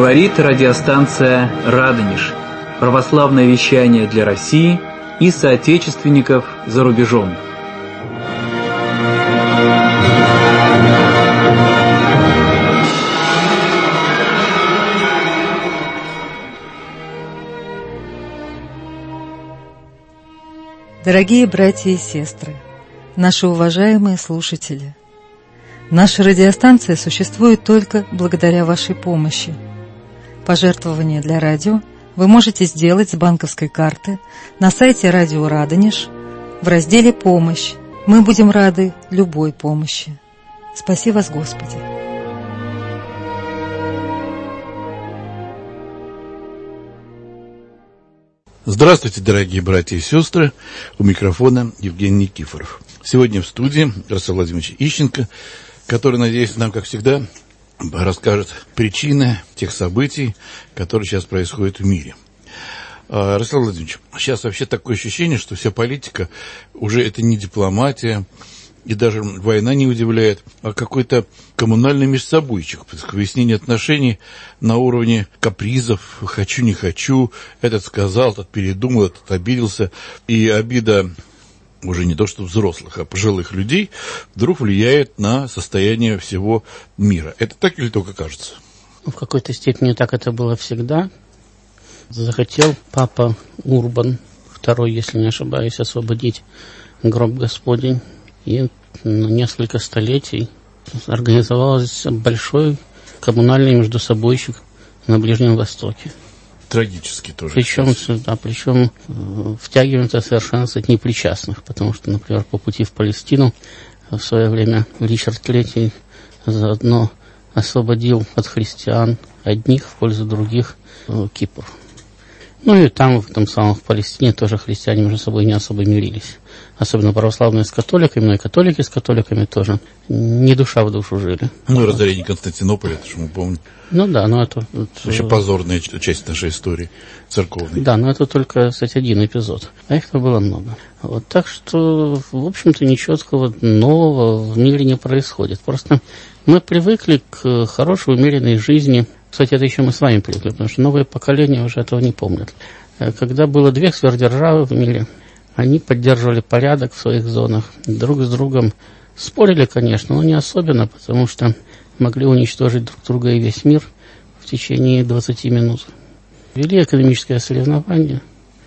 Говорит радиостанция «Радонеж». Православное вещание для России и соотечественников за рубежом. Дорогие братья и сестры, наши уважаемые слушатели, наша радиостанция существует только благодаря вашей помощи. Пожертвования для радио вы можете сделать с банковской карты на сайте Радио Радонеж в разделе «Помощь». Мы будем рады любой помощи. Спаси вас, Господи! Здравствуйте, дорогие братья и сестры. У микрофона Евгений Никифоров. Сегодня в студии Ростислав Владимирович Ищенко, который, надеюсь, нам, как всегда, расскажет причины тех событий, которые сейчас происходят в мире. Ростислав Владимирович, сейчас вообще такое ощущение, что вся политика уже это не дипломатия, и даже война не удивляет, а какой-то коммунальный межсобойчик, выяснение отношений на уровне капризов, хочу, не хочу, этот сказал, тот передумал, этот обиделся, и обида уже не то что взрослых, а пожилых людей вдруг влияет на состояние всего мира. Это так или только кажется? В какой-то степени так это было всегда. Захотел папа Урбан II, если не ошибаюсь, освободить гроб Господень. И на несколько столетий организовался большой коммунальный междусобойщик на Ближнем Востоке. Трагически тоже. Причем втягиваемся совершенно с непричастных, потому что, например, по пути в Палестину в свое время Ричард III заодно освободил от христиан одних в пользу других Кипр. Ну и там, в том самом, в Палестине, тоже христиане между собой не особо мирились. Особенно православные с католиками, но и католики с католиками тоже не душа в душу жили. Ну и разорение Константинополя, это же мы помним. Ну да, но это вообще позорная часть нашей истории церковной. Да, но это только, кстати, один эпизод. А их-то было много. Вот, так что, в общем-то, ничего такого нового в мире не происходит. Просто мы привыкли к хорошей, умеренной жизни. Кстати, это еще мы с вами привыкли, потому что новые поколения уже этого не помнят. Когда было две сверхдержавы в мире, они поддерживали порядок в своих зонах, друг с другом спорили, конечно, но не особенно, потому что могли уничтожить друг друга и весь мир в течение 20 минут. Вели экономическое соревнование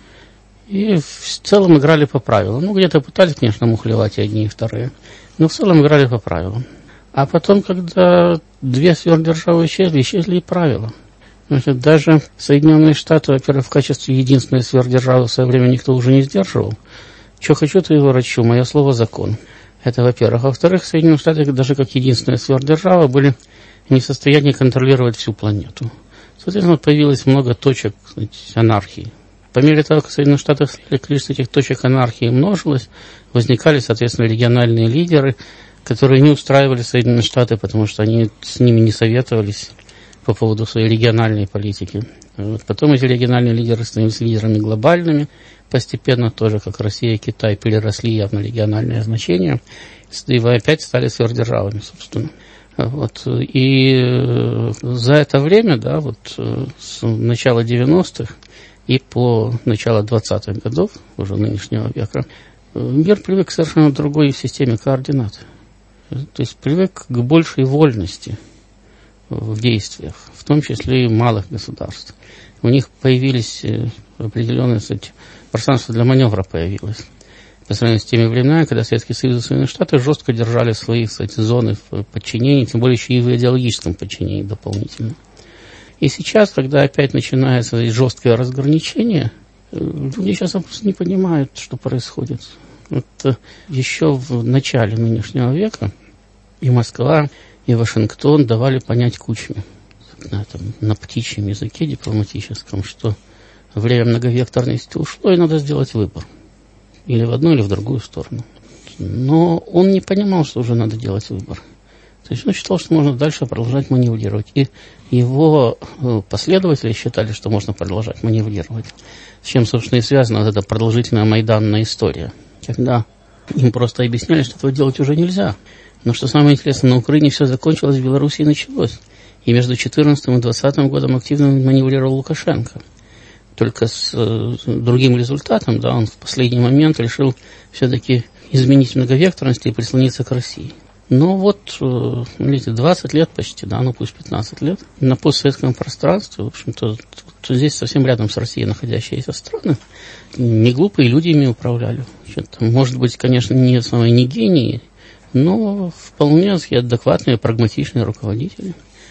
и в целом играли по правилам. Ну, где-то пытались, конечно, мухлевать и одни, и вторые, но в целом играли по правилам. А потом, когда две сверхдержавы исчезли и правила. Значит, даже Соединенные Штаты, во-первых, в качестве единственной сверхдержавы в свое время никто уже не сдерживал. Что хочу, то и ворочу. Мое слово – закон. Это, во-первых. А во-вторых, Соединенные Штаты, даже как единственная сверхдержава, были не в состоянии контролировать всю планету. Соответственно, появилось много точек, анархии. По мере того, как Соединенные Штаты количество этих точек анархии множилось, возникали, соответственно, региональные лидеры, которые не устраивали Соединенные Штаты, потому что они с ними не советовались по поводу своей региональной политики. Вот. Потом эти региональные лидеры становились лидерами глобальными, постепенно тоже, как Россия и Китай, переросли явно региональное значение, и опять стали сверхдержавами, собственно. Вот. И за это время, да, вот с начала 90-х и по начало 20-х годов, уже нынешнего века, мир привык к совершенно другой системе координат. То есть привык к большей вольности в действиях, в том числе и малых государств. У них появились определенные, кстати, пространство для маневра появилось. По сравнению с теми временами, когда Советский Союз и Соединенные Штаты жестко держали свои, кстати, зоны в подчинении, тем более еще и в идеологическом подчинении дополнительно. И сейчас, когда опять начинается жесткое разграничение, люди сейчас просто не понимают, что происходит. Вот еще в начале нынешнего века и Москва, и Вашингтон давали понять Кучме на птичьем языке дипломатическом, что время многовекторности ушло, и надо сделать выбор. Или в одну, или в другую сторону. Но он не понимал, что уже надо делать выбор. То есть он считал, что можно дальше продолжать маневрировать. И его последователи считали, что можно продолжать маневрировать. С чем, собственно, и связана вот эта продолжительная майданная история. Когда им просто объясняли, что этого делать уже нельзя. Но что самое интересное, на Украине все закончилось, в Белоруссии началось. И между 2014 и 2020 годом активно маневрировал Лукашенко. Только с другим результатом, да, он в последний момент решил все-таки изменить многовекторность и прислониться к России. Но вот, видите, 20 лет почти, да, ну пусть 15 лет, на постсоветском пространстве, в общем-то, здесь совсем рядом с Россией находящиеся страны, не глупые люди ими управляли. Может быть, конечно, не самые не гении, но вполне адекватные, прагматичные руководители.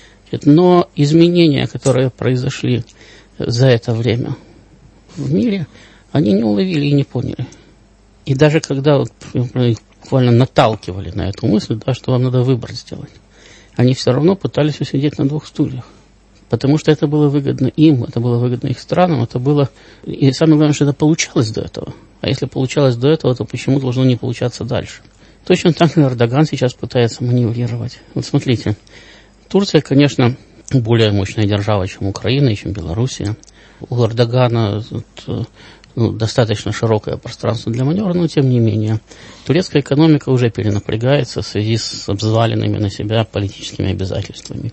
Но изменения, которые произошли за это время в мире, они не уловили и не поняли. И даже когда вот буквально наталкивали на эту мысль, да, что вам надо выбор сделать, они все равно пытались усидеть на двух стульях. Потому что это было выгодно им, это было выгодно их странам, это было... И самое главное, что это получалось до этого. А если получалось до этого, то почему должно не получаться дальше? Точно так же Эрдоган сейчас пытается маневрировать. Вот смотрите, Турция, конечно, более мощная держава, чем Украина и чем Белоруссия. У Эрдогана достаточно широкое пространство для маневра, но тем не менее. Турецкая экономика уже перенапрягается в связи с взваленными на себя политическими обязательствами.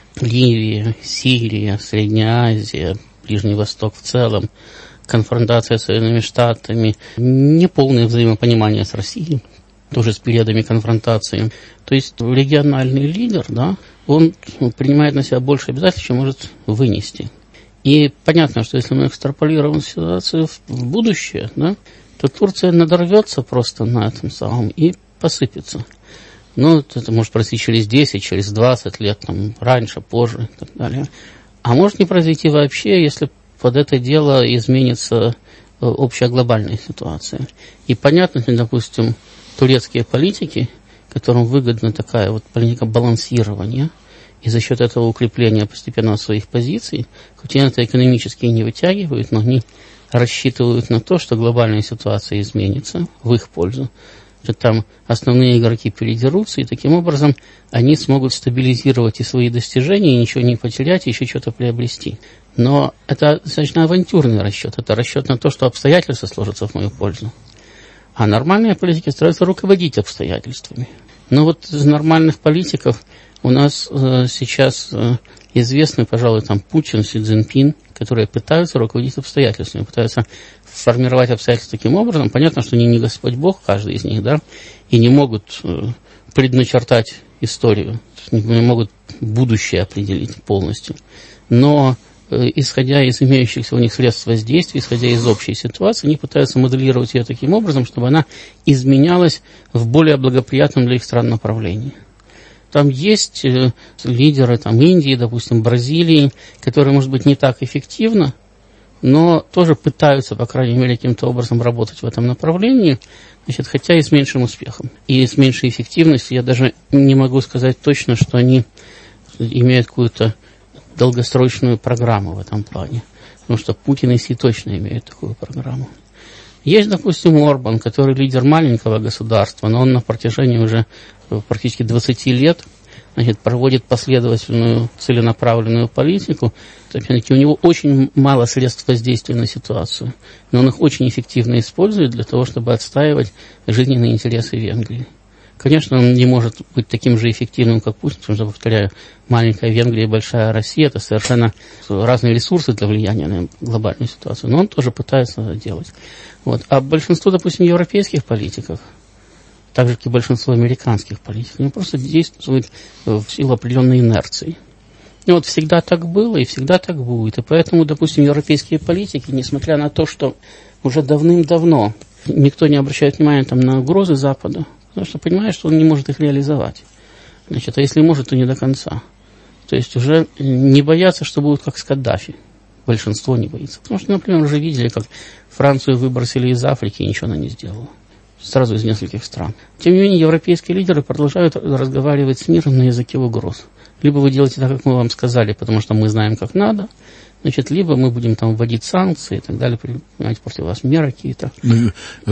Ливия, Сирия, Средняя Азия, Ближний Восток в целом, конфронтация с Соединенными Штатами, неполное взаимопонимание с Россией, тоже с периодами конфронтации. То есть региональный лидер, да, он принимает на себя больше обязательств, чем может вынести. И понятно, что если мы экстраполируем ситуацию в будущее, да, то Турция надорвется просто на этом самом и посыпется. Ну, это может произойти через 10, через 20 лет, там, раньше, позже и так далее. А может не произойти вообще, если под это дело изменится общая глобальная ситуация. И понятно, что, допустим, турецкие политики, которым выгодна такая вот политика балансирования, и за счет этого укрепления постепенно своих позиций, хоть они это экономически не вытягивают, но они рассчитывают на то, что глобальная ситуация изменится в их пользу, что там основные игроки передерутся, и таким образом они смогут стабилизировать и свои достижения, и ничего не потерять, и еще что-то приобрести. Но это достаточно авантюрный расчет, это расчет на то, что обстоятельства сложатся в мою пользу. А нормальные политики стараются руководить обстоятельствами. Но вот из нормальных политиков у нас сейчас известны, пожалуй, там Путин, Си Цзиньпин, которые пытаются руководить обстоятельствами, пытаются формировать обстоятельства таким образом. Понятно, что они не Господь Бог, каждый из них, да, и не могут предначертать историю, не могут будущее определить полностью. Но исходя из имеющихся у них средств воздействия, исходя из общей ситуации, они пытаются моделировать ее таким образом, чтобы она изменялась в более благоприятном для их стран направлении. Там есть лидеры там, Индии, допустим, Бразилии, которые, может быть, не так эффективно, но тоже пытаются, по крайней мере, каким-то образом работать в этом направлении, значит, хотя и с меньшим успехом. И с меньшей эффективностью я даже не могу сказать точно, что они имеют какую-то долгосрочную программу в этом плане. Потому что Путин и Си точно имеют такую программу. Есть, допустим, Орбан, который лидер маленького государства, но он на протяжении уже практически 20 лет, значит, проводит последовательную, целенаправленную политику. У него очень мало средств воздействия на ситуацию, но он их очень эффективно использует для того, чтобы отстаивать жизненные интересы Венгрии. Конечно, он не может быть таким же эффективным, как Путин, потому что, повторяю, маленькая Венгрия и большая Россия – это совершенно разные ресурсы для влияния на глобальную ситуацию, но он тоже пытается это делать. Вот. А большинство, допустим, европейских политиков, так же, как и большинство американских политиков, они просто действуют в силу определенной инерции. И вот всегда так было, и всегда так будет. И поэтому, допустим, европейские политики, несмотря на то, что уже давным-давно никто не обращает внимания там, на угрозы Запада, потому что понимает, что он не может их реализовать. Значит, а если может, то не до конца. То есть уже не боятся, что будут как с Каддафи. Большинство не боится. Потому что, например, уже видели, как Францию выбросили из Африки, и ничего она не сделала. Сразу из нескольких стран. Тем не менее, европейские лидеры продолжают разговаривать с миром на языке угроз. Либо вы делаете так, как мы вам сказали, потому что мы знаем, как надо, значит, либо мы будем там вводить санкции и так далее, принимать против вас меры какие-то. Ну,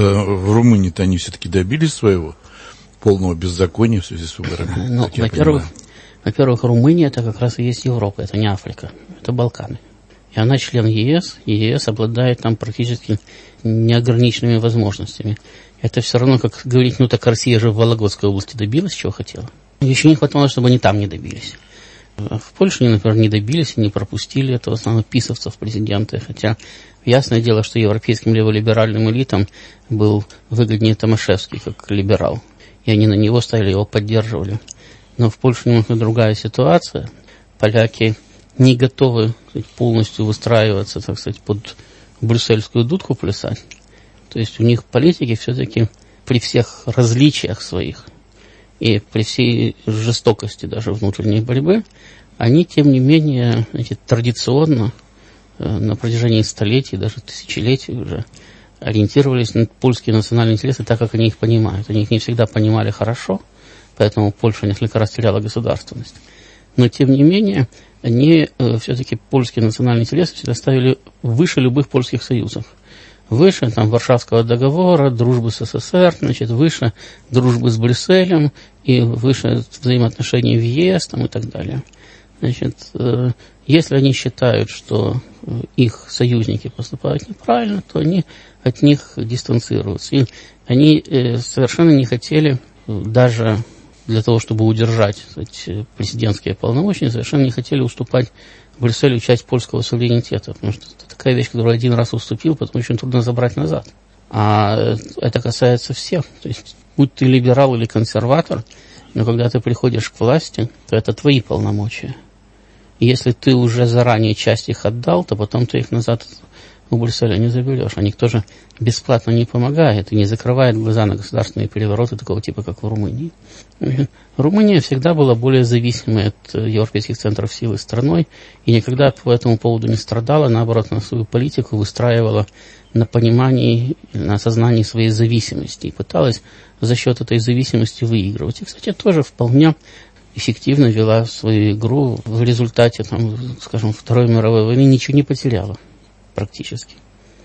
в Румынии-то они все-таки добились своего полного беззакония в связи с выборами. Ну, во-первых, Румыния это как раз и есть Европа, это не Африка, это Балканы. И она член ЕС, и ЕС обладает там практически неограниченными возможностями. Это все равно, как говорить, ну так Россия же в Вологодской области добилась, чего хотела. Еще не хватало, чтобы они там не добились. В Польше они, например, не добились и не пропустили этого основного писовцев президента, хотя ясное дело, что европейским леволиберальным элитам был выгоднее Томашевский как либерал, и они на него ставили, его поддерживали. Но в Польше немного другая ситуация. Поляки не готовы, так сказать, полностью выстраиваться, так сказать, под брюссельскую дудку плясать. То есть у них политики все-таки при всех различиях своих и при всей жестокости даже внутренней борьбы, они, тем не менее, знаете, традиционно на протяжении столетий, даже тысячелетий уже ориентировались на польские национальные интересы так, как они их понимают. Они их не всегда понимали хорошо, поэтому Польша несколько раз теряла государственность. Но, тем не менее, они все-таки польские национальные интересы всегда ставили выше любых польских союзов. Выше там, Варшавского договора, дружбы с СССР, значит, выше дружбы с Брюсселем и выше взаимоотношений в ЕС там, и так далее. Значит, если они считают, что их союзники поступают неправильно, то они от них дистанцируются. И они совершенно не хотели, даже для того, чтобы удержать, сказать, президентские полномочия, совершенно не хотели уступать Брюсселю часть польского суверенитета, потому что это такая вещь, которую один раз уступил, потом очень трудно забрать назад. А это касается всех. То есть, будь ты либерал или консерватор, но когда ты приходишь к власти, то это твои полномочия. И если ты уже заранее часть их отдал, то потом ты их назад у Брюсселя не заберешь. А никто же бесплатно не помогает и не закрывает глаза на государственные перевороты такого типа, как в Румынии. Румыния всегда была более зависимой от европейских центров силы страной и никогда по этому поводу не страдала, наоборот, на свою политику выстраивала на понимании, на осознании своей зависимости и пыталась за счет этой зависимости выигрывать. И, кстати, тоже вполне эффективно вела свою игру. В результате, там, скажем, Второй мировой войны ничего не потеряла практически.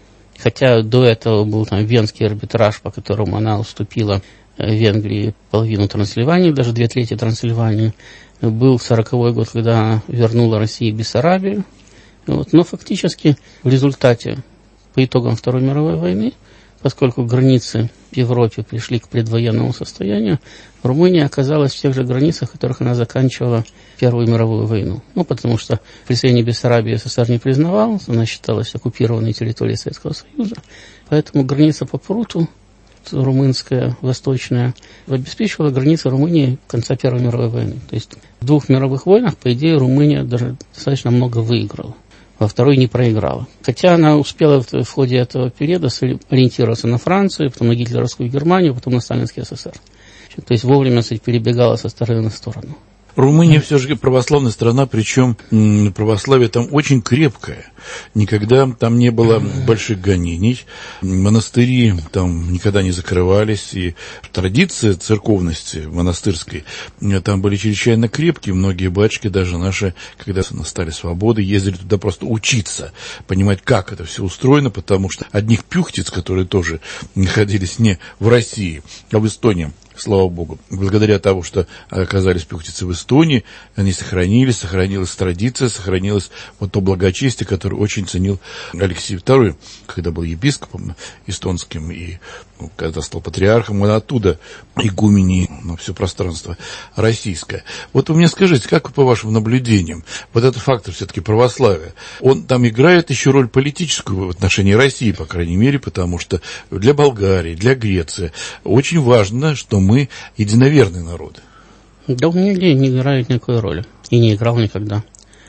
Хотя до этого был там Венский арбитраж, по которому она уступила Венгрии половину Трансильвании, даже 2/3 Трансильвании. Был 40-й год, когда она вернула России Бессарабию. Вот. Но фактически в результате, по итогам Второй мировой войны, поскольку границы в Европе пришли к предвоенному состоянию, Румыния оказалась в тех же границах, в которых она заканчивала Первую мировую войну. Ну, потому что присоединение Бессарабии СССР не признавалось, она считалась оккупированной территорией Советского Союза. Поэтому граница по пруту, румынская, восточная, обеспечивала границы Румынии конца Первой мировой войны. То есть в 2 мировых войнах, по идее, Румыния даже достаточно много выиграла. Во второй не проиграла. Хотя она успела в ходе этого периода ориентироваться на Францию, потом на гитлеровскую Германию, потом на сталинский СССР. То есть вовремя, кстати, перебегала со стороны на сторону. Румыния все же православная страна, причем православие там очень крепкое. Никогда там не было больших гонений, монастыри там никогда не закрывались, и традиции церковности монастырской там были чрезвычайно крепкие. Многие батюшки, даже наши, когда настали свободы, ездили туда просто учиться, понимать, как это все устроено, потому что одних пюхтиц, которые тоже находились не в России, а в Эстонии, слава Богу, благодаря тому, что оказались пюхтицы в Эстонии, они сохранилась традиция, сохранилось вот то благочестие, которое очень ценил Алексей II, когда был епископом эстонским и когда стал патриархом, он оттуда игумений на все пространство российское. Вот вы мне скажите, как по вашим наблюдениям, вот этот фактор все-таки православия, он там играет еще роль политическую в отношении России, по крайней мере, потому что для Болгарии, для Греции очень важно, что мы единоверный народ. Да у меня не играет никакой роли. И не играл никогда.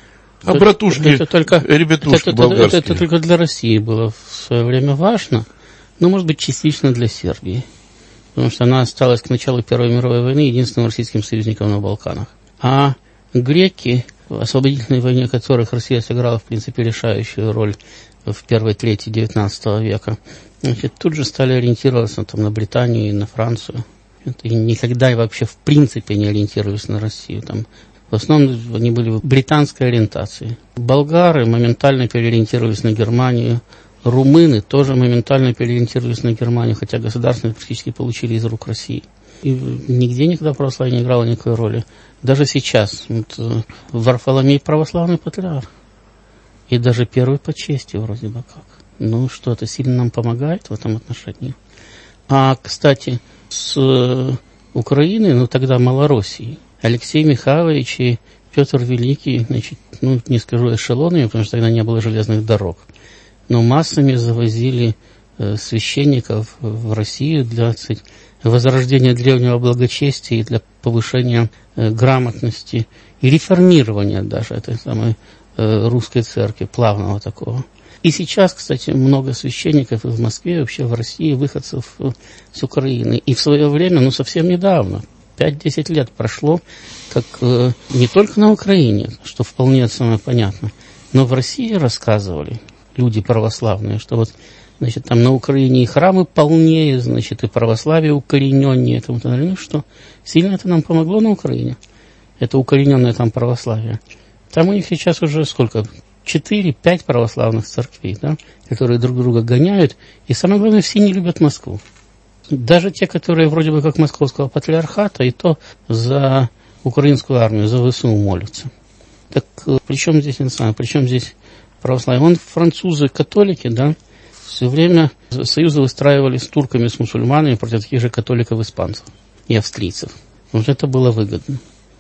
А братушки, ребятушки болгарские? Это только для России было в свое время важно, но, может быть, частично для Сербии. Потому что она осталась к началу Первой мировой войны единственным российским союзником на Балканах. А греки, в освободительной войне которых Россия сыграла, в принципе, решающую роль в первой трети XIX века, значит, тут же стали ориентироваться там, на Британию и на Францию. И никогда и вообще в принципе не ориентировались на Россию. Там, в основном они были в британской ориентации. Болгары моментально переориентировались на Германию. Румыны тоже моментально переориентировались на Германию, хотя государственные практически получили из рук России. И нигде никогда православие не играло никакой роли. Даже сейчас. Вот, Варфоломей православный патриарх. И даже первый по чести вроде бы как. Ну, что это сильно нам помогает в этом отношении. А, кстати, с Украины, ну тогда Малороссии, Алексей Михайлович и Петр Великий, значит, не скажу эшелонами, потому что тогда не было железных дорог, но массами завозили священников в Россию для, сказать, возрождения древнего благочестия и для повышения грамотности и реформирования даже этой самой русской церкви, плавного такого. И сейчас, кстати, много священников и в Москве, вообще в России, выходцев с Украины. И в свое время, совсем недавно, 5-10 лет прошло, как не только на Украине, что вполне самое понятно, но в России рассказывали люди православные, что вот, значит, там на Украине и храмы полнее, значит, и православие укорененнее, и тому подобное, что сильно это нам помогло на Украине. Это укорененное там православие. Там у них сейчас уже сколько? 4-5 православных церквей, да, которые друг друга гоняют. И самое главное, все не любят Москву. Даже те, которые вроде бы как московского патриархата, и то за украинскую армию, за ВСУ молятся. Так при чем здесь православие? Вон французы, католики, да, все время союзы выстраивали с турками, с мусульманами против таких же католиков-испанцев и австрийцев. Вот это было выгодно.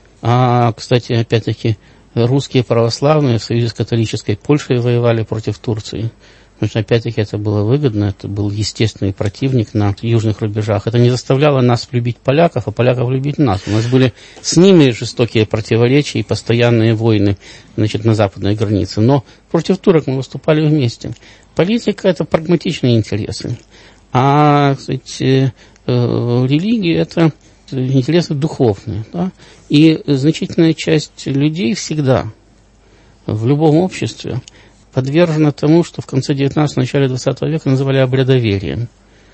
А, кстати, опять-таки, русские православные в союзе с католической Польшей воевали против Турции. Потому что, опять-таки, это было выгодно, это был естественный противник на южных рубежах. Это не заставляло нас любить поляков, а поляков любить нас. У нас были с ними жестокие противоречия и постоянные войны, значит, на западной границе. Но против турок мы выступали вместе. Политика – это прагматичные интересы. А, кстати, религия – это интересы духовные. Да? И значительная часть людей всегда, в любом обществе, подвержена тому, что в конце 19-го, начале 20 века называли обрядоверием.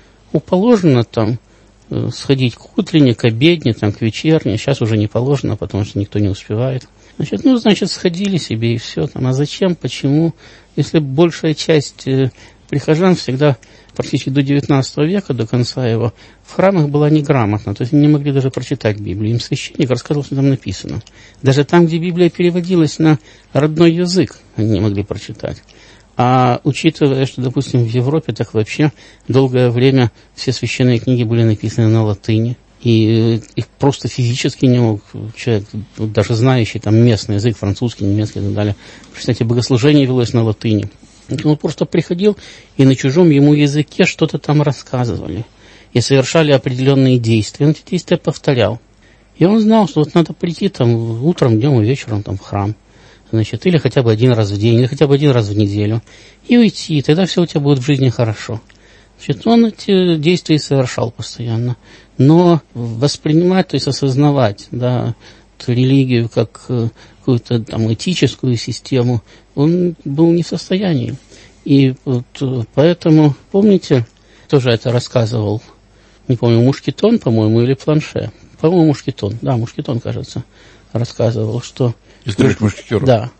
Положено там сходить к утренне, к обедне, там, к вечерне. Сейчас уже не положено, потому что никто не успевает. Значит, сходили себе и все. Там. А зачем, почему? Если большая часть прихожан всегда, практически до 19 века, до конца его, в храмах была неграмотна. То есть они не могли даже прочитать Библию. Им священник рассказывал, что там написано. Даже там, где Библия переводилась на родной язык, они не могли прочитать. А учитывая, что, допустим, в Европе так вообще долгое время все священные книги были написаны на латыни, и их просто физически не мог человек, даже знающий там местный язык, французский, немецкий и так далее, кстати, богослужение велось на латыни. Он просто приходил, и на чужом ему языке что-то там рассказывали. И совершали определенные действия. Он эти действия повторял. И он знал, что вот надо прийти там утром, днем и вечером там, в храм. Значит, или хотя бы один раз в день, или хотя бы один раз в неделю. И уйти, и тогда все у тебя будет в жизни хорошо. Значит, он эти действия совершал постоянно. Но воспринимать, то есть осознавать, да, религию как какую-то там этическую систему, он был не в состоянии. И вот поэтому, помните, тоже это рассказывал, не помню, Мушкетон, по-моему, или Планше. По-моему, Мушкетон. Да, Мушкетон, кажется, рассказывал, что... Историк Мушкетеров. Да.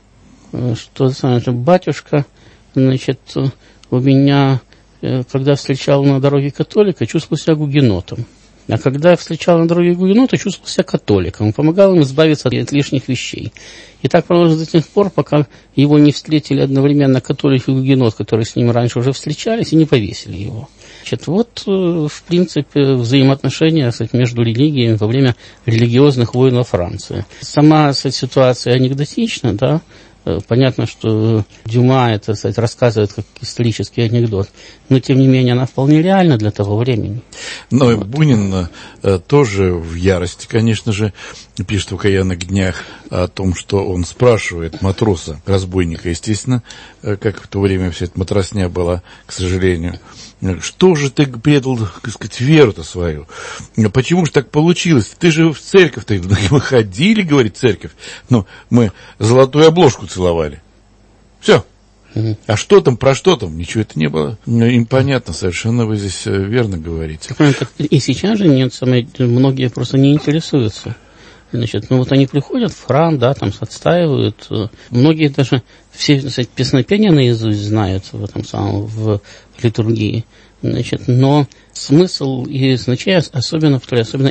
Что, батюшка, значит, у меня, когда встречал на дороге католика, чувствовал себя гугенотом. А когда я встречал на дороге гугенота, чувствовал себя католиком. Он помогал им избавиться от лишних вещей. И так продолжилось до тех пор, пока его не встретили одновременно католик и гугенот, которые с ним раньше уже встречались, и не повесили его. Значит, вот, в принципе, взаимоотношения, кстати, между религиями во время религиозных войн во Франции. Сама, кстати, ситуация анекдотична, да. Понятно, что Дюма это, кстати, рассказывает как исторический анекдот, но, тем не менее, она вполне реальна для того времени. Но вот. Бунин тоже в ярости, конечно же, пишет в «Окаянных днях» о том, что он спрашивает матроса, разбойника, естественно, как в то время вся эта матросня была, к сожалению, что же ты предал, так сказать, веру-то свою? Почему же так получилось? Ты же в церковь-то, мы ходили, говорит, церковь, но мы золотую обложку целовали. Все. А что там, про что там? Ничего это не было. Им понятно совершенно, вы здесь верно говорите. И сейчас же нет, многие просто не интересуются. Значит, вот они приходят в храм, да, там отстаивают. Многие даже все, кстати, песнопения наизусть знают в этом самом, в литургии. Значит, но смысл и значение, особенно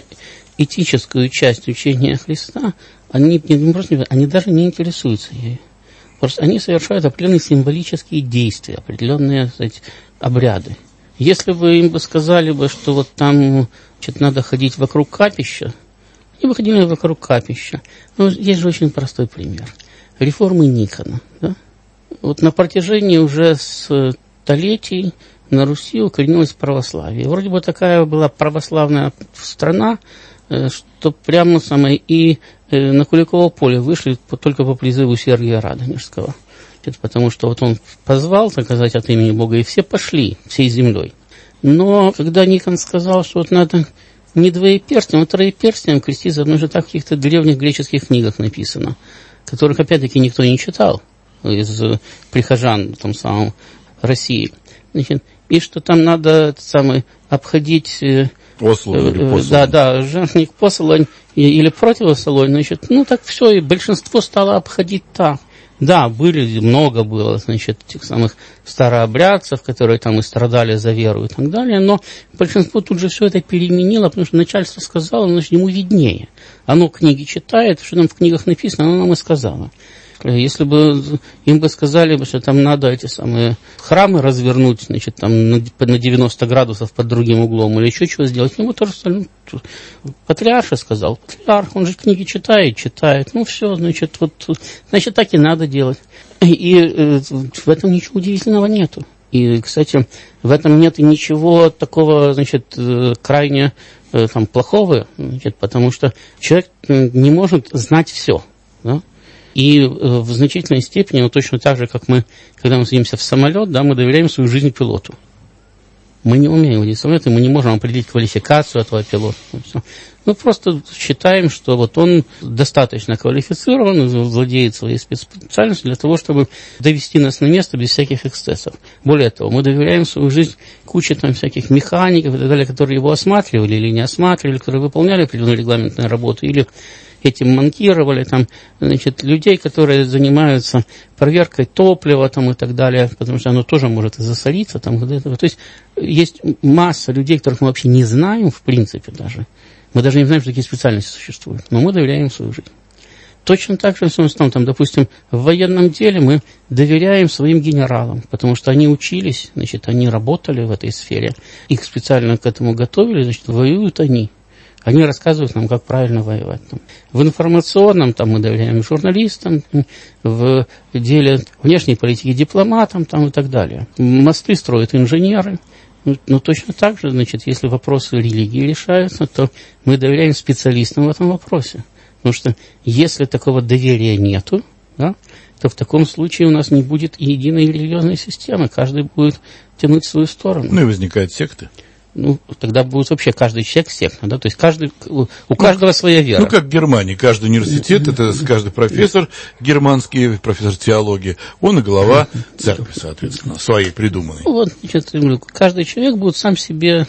этическую часть учения Христа, они даже не интересуются ею. Просто они совершают определенные символические действия, определенные, кстати, обряды. Если вы им бы сказали, что вот там, значит, надо ходить вокруг капища, Они выходили вокруг капища. Но есть же очень простой пример. Реформы Никона. Да? Вот на протяжении уже столетий на Руси укоренилось православие. Вроде бы такая была православная страна, что прямо самое и на Куликово поле вышли только по призыву Сергия Радонежского. Потому что вот он позвал заказать от имени Бога, и все пошли всей землей. Но когда Никон сказал, что вот надо не двоеперстием, а троеперстием крестить, заодно же так в каких-то древних греческих книгах написано, которых, опять-таки, никто не читал из прихожан там самом России. Значит, и что там надо обходить... Ослонь или посолонь. Да, жертвенник посолонь или противосолонь. Значит, так все, и большинство стало обходить так. Да, много было, значит, тех самых старообрядцев, которые там и страдали за веру и так далее, но большинство тут же все это переменило, потому что начальство сказало, значит, ему виднее. Оно книги читает, что там в книгах написано, оно нам и сказало. Если бы им бы сказали, что там надо эти самые храмы развернуть, значит, там на 90 градусов под другим углом или еще чего сделать, ему тоже патриарша сказал. Патриарх, он же книги читает. Все, значит, значит, так и надо делать. И в этом ничего удивительного нету. И, кстати, в этом нет ничего такого, значит, крайне плохого, значит, потому что человек не может знать все, да? И в значительной степени, точно так же, как мы, когда мы садимся в самолет, да, мы доверяем свою жизнь пилоту. Мы не умеем водить самолет, и мы не можем определить квалификацию этого пилота. Мы просто считаем, что вот он достаточно квалифицирован, владеет своей специальностью для того, чтобы довести нас на место без всяких эксцессов. Более того, мы доверяем свою жизнь куче там всяких механиков и так далее, которые его осматривали или не осматривали, которые выполняли определенную регламентную работу, или этим манкировали, значит, людей, которые занимаются проверкой топлива и так далее, потому что оно тоже может и засориться. То есть есть масса людей, которых мы вообще не знаем, в принципе, даже. Мы даже не знаем, что такие специальности существуют, но мы доверяем свою жизнь. Точно так же, допустим, в военном деле мы доверяем своим генералам, потому что они учились, значит, они работали в этой сфере, их специально к этому готовили, значит, воюют они. Они рассказывают нам, как правильно воевать. В информационном мы доверяем журналистам, в деле внешней политики дипломатам и так далее. Мосты строят инженеры. Но точно так же, значит, если вопросы религии решаются, то мы доверяем специалистам в этом вопросе. Потому что если такого доверия нету, да, то в таком случае у нас не будет и единой религиозной системы. Каждый будет тянуть в свою сторону. И возникают секты. Тогда будет вообще каждый человек секта, да, то есть у каждого своя вера. Как в Германии, каждый университет, это каждый профессор германский, профессор теологии, он и глава церкви, соответственно, своей придуманной. Значит, каждый человек будет сам себе,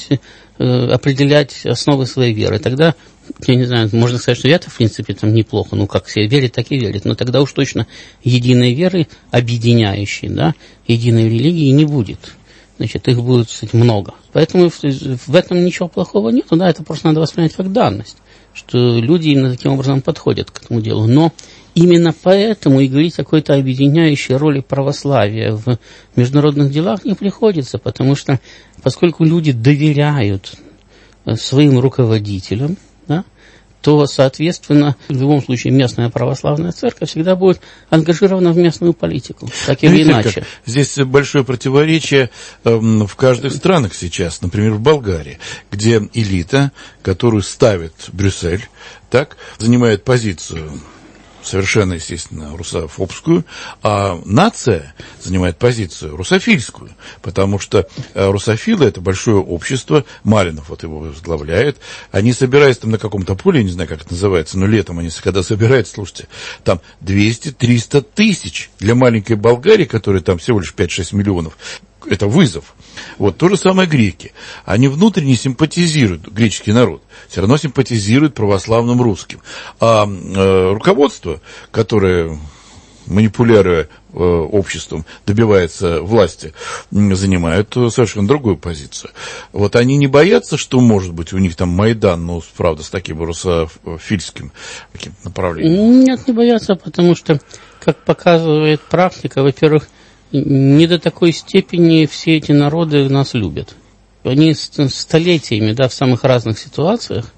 определять основы своей веры. Тогда, я не знаю, можно сказать, что это, в принципе, неплохо, как все верят, так и верят, но тогда уж точно единой веры, объединяющей, да, единой религии не будет. Значит, их будет, много. Поэтому в этом ничего плохого нет. Да, это просто надо воспринять как данность, что люди именно таким образом подходят к этому делу. Но именно поэтому и говорить о какой-то объединяющей роли православия в международных делах не приходится, потому что, поскольку люди доверяют своим руководителям, да, то, соответственно, в любом случае местная православная церковь всегда будет ангажирована в местную политику, так или иначе. Здесь большое противоречие в каждых странах сейчас, например, в Болгарии, где элита, которую ставит Брюссель, занимает позицию совершенно, естественно, русофобскую, а нация занимает позицию русофильскую, потому что русофилы – это большое общество, Малинов его возглавляет, они собираются на каком-то поле, я не знаю, как это называется, но летом они, когда собираются, слушайте, там 200-300 тысяч для маленькой Болгарии, которая там всего лишь 5-6 миллионов, это вызов. То же самое греки. Они внутренне симпатизируют, греческий народ, все равно симпатизирует православным русским. А руководство, которое, манипулируя обществом, добивается власти, занимают совершенно другую позицию. Они не боятся, что, может быть, у них там Майдан, правда, с таким русофильским направлением? Нет, не боятся, потому что, как показывает практика, во-первых, не до такой степени все эти народы нас любят. Они столетиями, в самых разных ситуациях,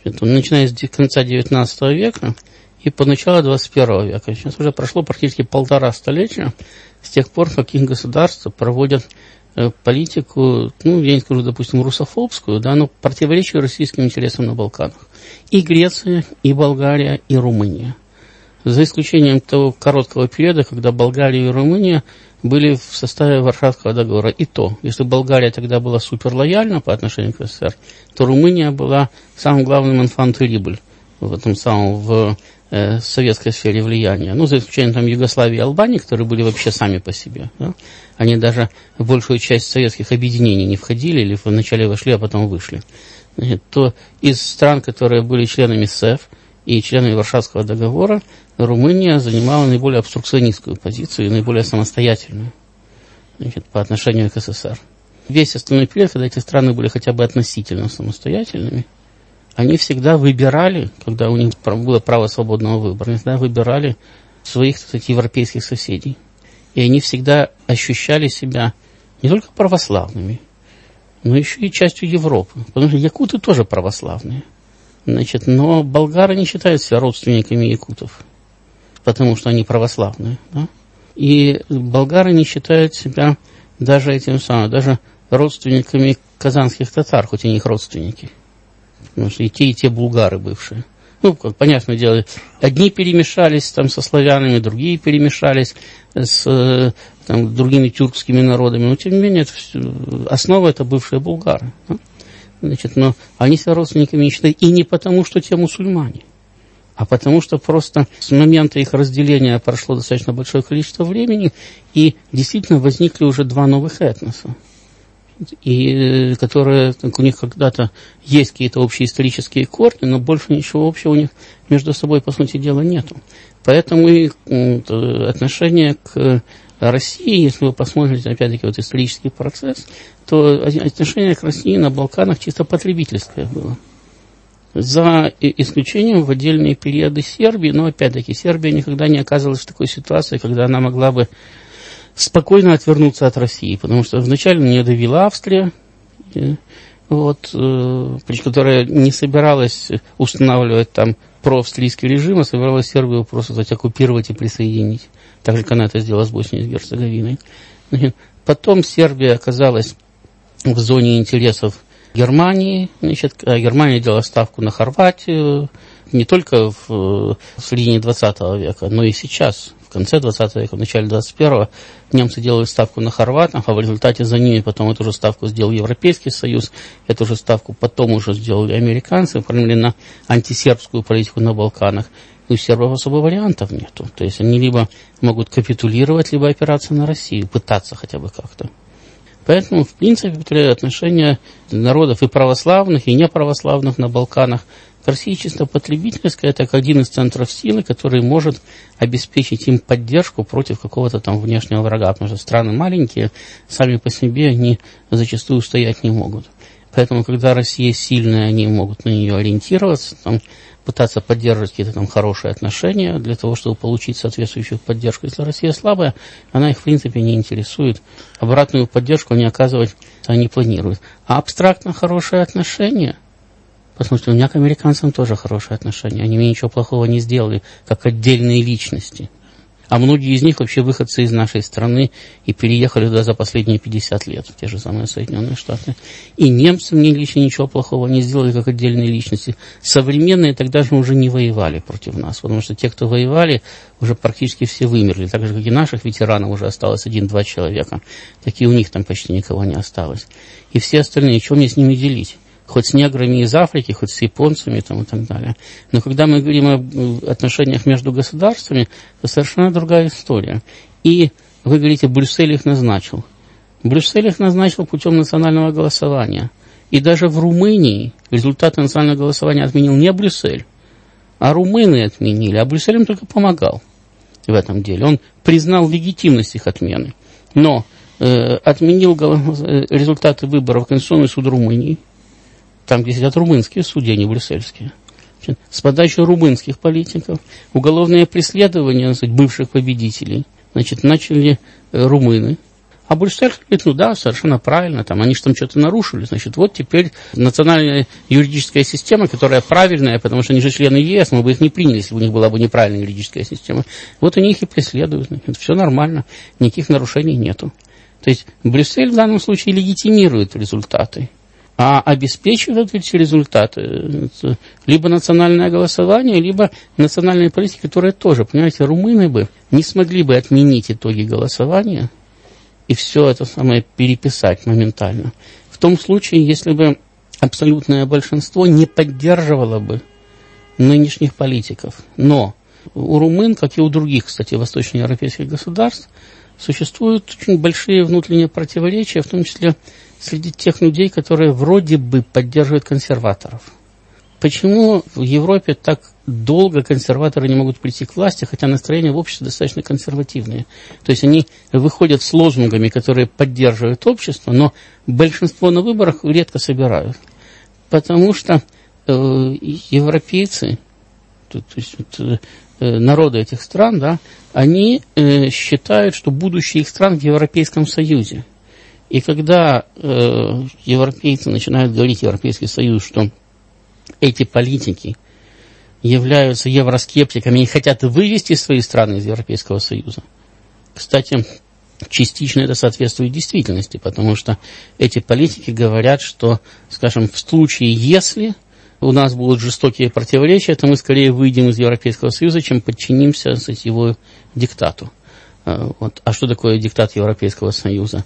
начиная с конца XIX века и по началу XXI века. Сейчас уже прошло практически 1,5 столетия с тех пор, как их государства проводят политику, я не скажу, допустим, русофобскую, да, но противоречащую российским интересам на Балканах. И Греция, и Болгария, и Румыния. За исключением того короткого периода, когда Болгария и Румыния были в составе Варшавского договора. И то, если Болгария тогда была суперлояльна по отношению к СССР, то Румыния была самым главным enfant terrible в этом самом, в советской сфере влияния. За исключением там Югославии и Албании, которые были вообще сами по себе. Да? Они даже в большую часть советских объединений не входили, или вначале вошли, а потом вышли. То из стран, которые были членами СЭФ и членами Варшавского договора, Румыния занимала наиболее обструкционистскую позицию и наиболее самостоятельную по отношению к СССР. Весь остальной период, когда эти страны были хотя бы относительно самостоятельными, они всегда выбирали, когда у них было право свободного выбора, они всегда выбирали своих, так сказать, европейских соседей. И они всегда ощущали себя не только православными, но еще и частью Европы. Потому что якуты тоже православные. Но болгары не считают себя родственниками якутов, потому что они православные. Да? И болгары не считают себя даже даже родственниками казанских татар, хоть они их родственники. Потому что и те булгары бывшие. Как понятное дело, одни перемешались со славянами, другие перемешались с другими тюркскими народами. Но, тем не менее, основа это бывшие булгары. Да? Но они себя родственниками не считают. И не потому, что те мусульмане, а потому, что просто с момента их разделения прошло достаточно большое количество времени, и действительно возникли уже 2 новых этноса. И которые у них когда-то есть какие-то общие исторические корни, но больше ничего общего у них между собой, по сути дела, нету. Поэтому и отношение к России, если вы посмотрите, опять-таки, исторический процесс, то отношение к России на Балканах чисто потребительское было. За исключением в отдельные периоды Сербии, но, опять-таки, Сербия никогда не оказывалась в такой ситуации, когда она могла бы спокойно отвернуться от России, потому что вначале на нее давила Австрия, которая не собиралась устанавливать там проавстрийский режим, а собиралась Сербию просто оккупировать и присоединить, так же, как она это сделала с Боснией и Герцеговиной. Потом Сербия оказалась в зоне интересов Германии, Германия делала ставку на Хорватию, не только в середине 20 века, но и сейчас, в конце 20 века, в начале 21-го, немцы делали ставку на хорватов, а в результате за ними потом эту же ставку сделал Европейский Союз, эту же ставку потом уже сделали американцы, оформили на антисербскую политику на Балканах. И у сербов особо вариантов нету. То есть они либо могут капитулировать, либо опираться на Россию, пытаться хотя бы как-то. Поэтому, в принципе, отношения народов и православных, и неправославных на Балканах к России чисто потребительское, это как один из центров силы, который может обеспечить им поддержку против какого-то там внешнего врага, потому что страны маленькие, сами по себе они зачастую стоять не могут. Поэтому, когда Россия сильная, они могут на нее ориентироваться, пытаться поддерживать какие-то там хорошие отношения для того, чтобы получить соответствующую поддержку. Если Россия слабая, она их в принципе не интересует. Обратную поддержку они оказывать не планируют. А абстрактно хорошие отношения, потому что у меня к американцам тоже хорошие отношения, они мне ничего плохого не сделали, как отдельные личности. А многие из них вообще выходцы из нашей страны и переехали туда за последние 50 лет, в те же самые Соединенные Штаты. И немцы мне лично ничего плохого не сделали, как отдельные личности. Современные тогда же уже не воевали против нас, потому что те, кто воевали, уже практически все вымерли. Так же, как и наших ветеранов уже осталось 1-2 человека, так и у них там почти никого не осталось. И все остальные, что мне с ними делить? Хоть с неграми из Африки, хоть с японцами и так далее. Но когда мы говорим об отношениях между государствами, то совершенно другая история. И вы говорите, Брюссель их назначил. Брюссель их назначил путем национального голосования. И даже в Румынии результаты национального голосования отменил не Брюссель, а румыны отменили, а Брюссель им только помогал в этом деле. Он признал легитимность их отмены, но отменил результаты выборов в Конституционный суд Румынии, там, где сидят румынские судьи, а не брюссельские. С подачи румынских политиков уголовное преследование бывших победителей начали румыны, А Брюссель говорит, ну да, совершенно правильно, там, они же там что-то нарушили, значит, вот теперь национальная юридическая система, которая правильная, потому что они же члены ЕС, мы бы их не приняли, если бы у них была бы неправильная юридическая система. Вот они их и преследуют, значит, все нормально, никаких нарушений нету. То есть Брюссель в данном случае легитимирует результаты, а обеспечивают эти результаты либо национальное голосование, либо национальные политики, которые тоже, понимаете, румыны бы не смогли бы отменить итоги голосования и все это самое переписать моментально. В том случае, если бы абсолютное большинство не поддерживало бы нынешних политиков. Но у румын, как и у других, кстати, восточноевропейских государств, существуют очень большие внутренние противоречия, в том числе среди тех людей, которые вроде бы поддерживают консерваторов. Почему в Европе так долго консерваторы не могут прийти к власти, хотя настроения в обществе достаточно консервативные? То есть они выходят с лозунгами, которые поддерживают общество, но большинство на выборах редко собирают. Потому что европейцы, то есть народы этих стран, да, они считают, что будущее их стран в Европейском Союзе. И когда европейцы начинают говорить, Европейский Союз, что эти политики являются евроскептиками и хотят вывести свои страны из Европейского Союза, кстати, частично это соответствует действительности, потому что эти политики говорят, что, скажем, в случае, если у нас будут жестокие противоречия, то мы скорее выйдем из Европейского Союза, чем подчинимся его диктату. Вот. А что такое диктат Европейского Союза?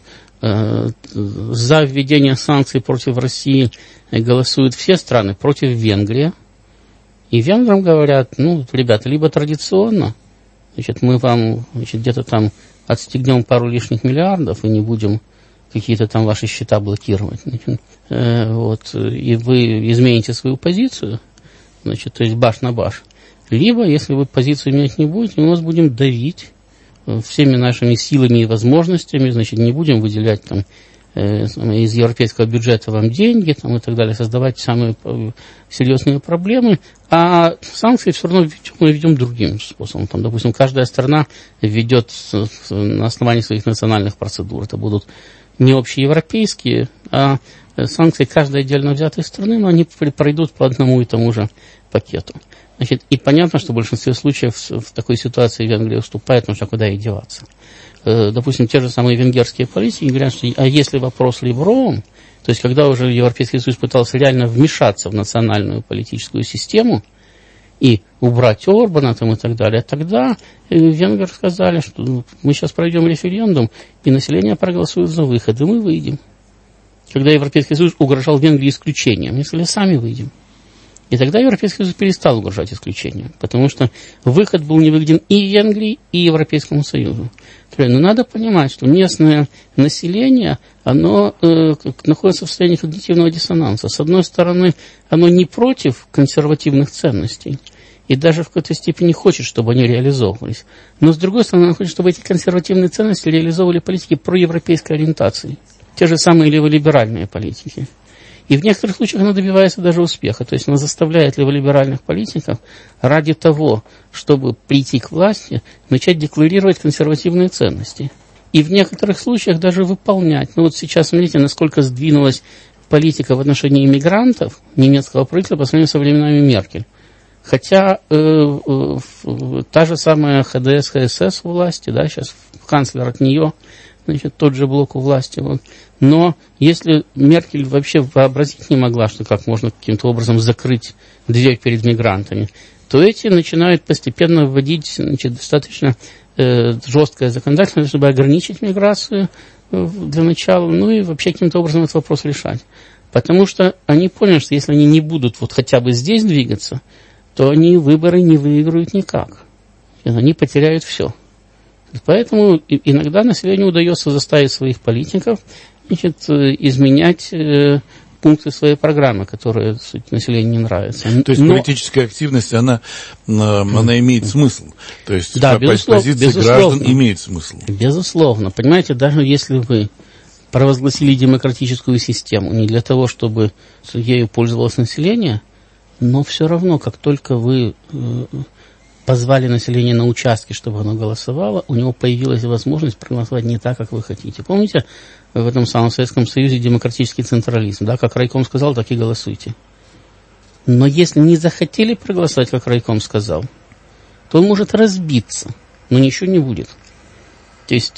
За введение санкций против России голосуют все страны, против Венгрии. И венграм говорят, ну, ребята, либо традиционно, значит, мы вам, значит, где-то там отстегнем пару лишних миллиардов и не будем какие-то там ваши счета блокировать. Значит, вот, и вы измените свою позицию, значит, то есть баш на баш. Либо, если вы позицию менять не будете, мы вас будем давить всеми нашими силами и возможностями, значит, не будем выделять там из европейского бюджета вам деньги там, и так далее, создавать самые серьезные проблемы, а санкции все равно мы ведем другим способом. Там, допустим, каждая страна ведет на основании своих национальных процедур. Это будут не общеевропейские, а санкции каждой отдельно взятой страны, но они пройдут по одному и тому же пакету. Значит, и понятно, что в большинстве случаев в такой ситуации Венгрия уступает, потому что куда ей деваться. Допустим, те же самые венгерские политики говорят, что а если вопрос либровым, то есть когда уже Европейский Союз пытался реально вмешаться в национальную политическую систему и убрать Орбана там, и так далее, тогда венгры сказали, что мы сейчас пройдем референдум, и население проголосует за выход, и мы выйдем. Когда Европейский Союз угрожал Венгрии исключением, они сказали, сами выйдем. И тогда Европейский Союз перестал угрожать исключением, потому что выход был невыгоден и Венгрии, и Европейскому Союзу. Но надо понимать, что местное население, оно находится в состоянии когнитивного диссонанса. С одной стороны, оно не против консервативных ценностей, и даже в какой-то степени хочет, чтобы они реализовывались. Но с другой стороны, оно хочет, чтобы эти консервативные ценности реализовывали политики проевропейской ориентации. Те же самые леволиберальные политики. И в некоторых случаях она добивается даже успеха. То есть она заставляет леволиберальных политиков ради того, чтобы прийти к власти, начать декларировать консервативные ценности. И в некоторых случаях даже выполнять. Ну вот сейчас смотрите, насколько сдвинулась политика в отношении иммигрантов немецкого правительства по сравнению со временами Меркель. Хотя та же самая ХДС, ХСС у власти, да, сейчас канцлер от нее, значит, тот же блок у власти. Вот. Но если Меркель вообще вообразить не могла, что как можно каким-то образом закрыть дверь перед мигрантами, то эти начинают постепенно вводить, значит, достаточно жесткое законодательство, чтобы ограничить миграцию для начала, ну и вообще каким-то образом этот вопрос решать. Потому что они поняли, что если они не будут вот хотя бы здесь двигаться, то они выборы не выиграют никак. Они потеряют все. Поэтому иногда населению удается заставить своих политиков, значит, изменять пункты своей программы, которые населению не нравятся. То есть политическая активность, она имеет смысл. То есть да, позиция граждан имеет смысл. Безусловно. Понимаете, даже если вы провозгласили демократическую систему не для того, чтобы ею пользовалось население, но все равно, как только вы позвали население на участки, чтобы оно голосовало, у него появилась возможность проголосовать не так, как вы хотите. Помните, в этом самом Советском Союзе демократический централизм, да, как райком сказал, так и голосуйте. Но если не захотели проголосовать, как райком сказал, то он может разбиться, но ничего не будет. То есть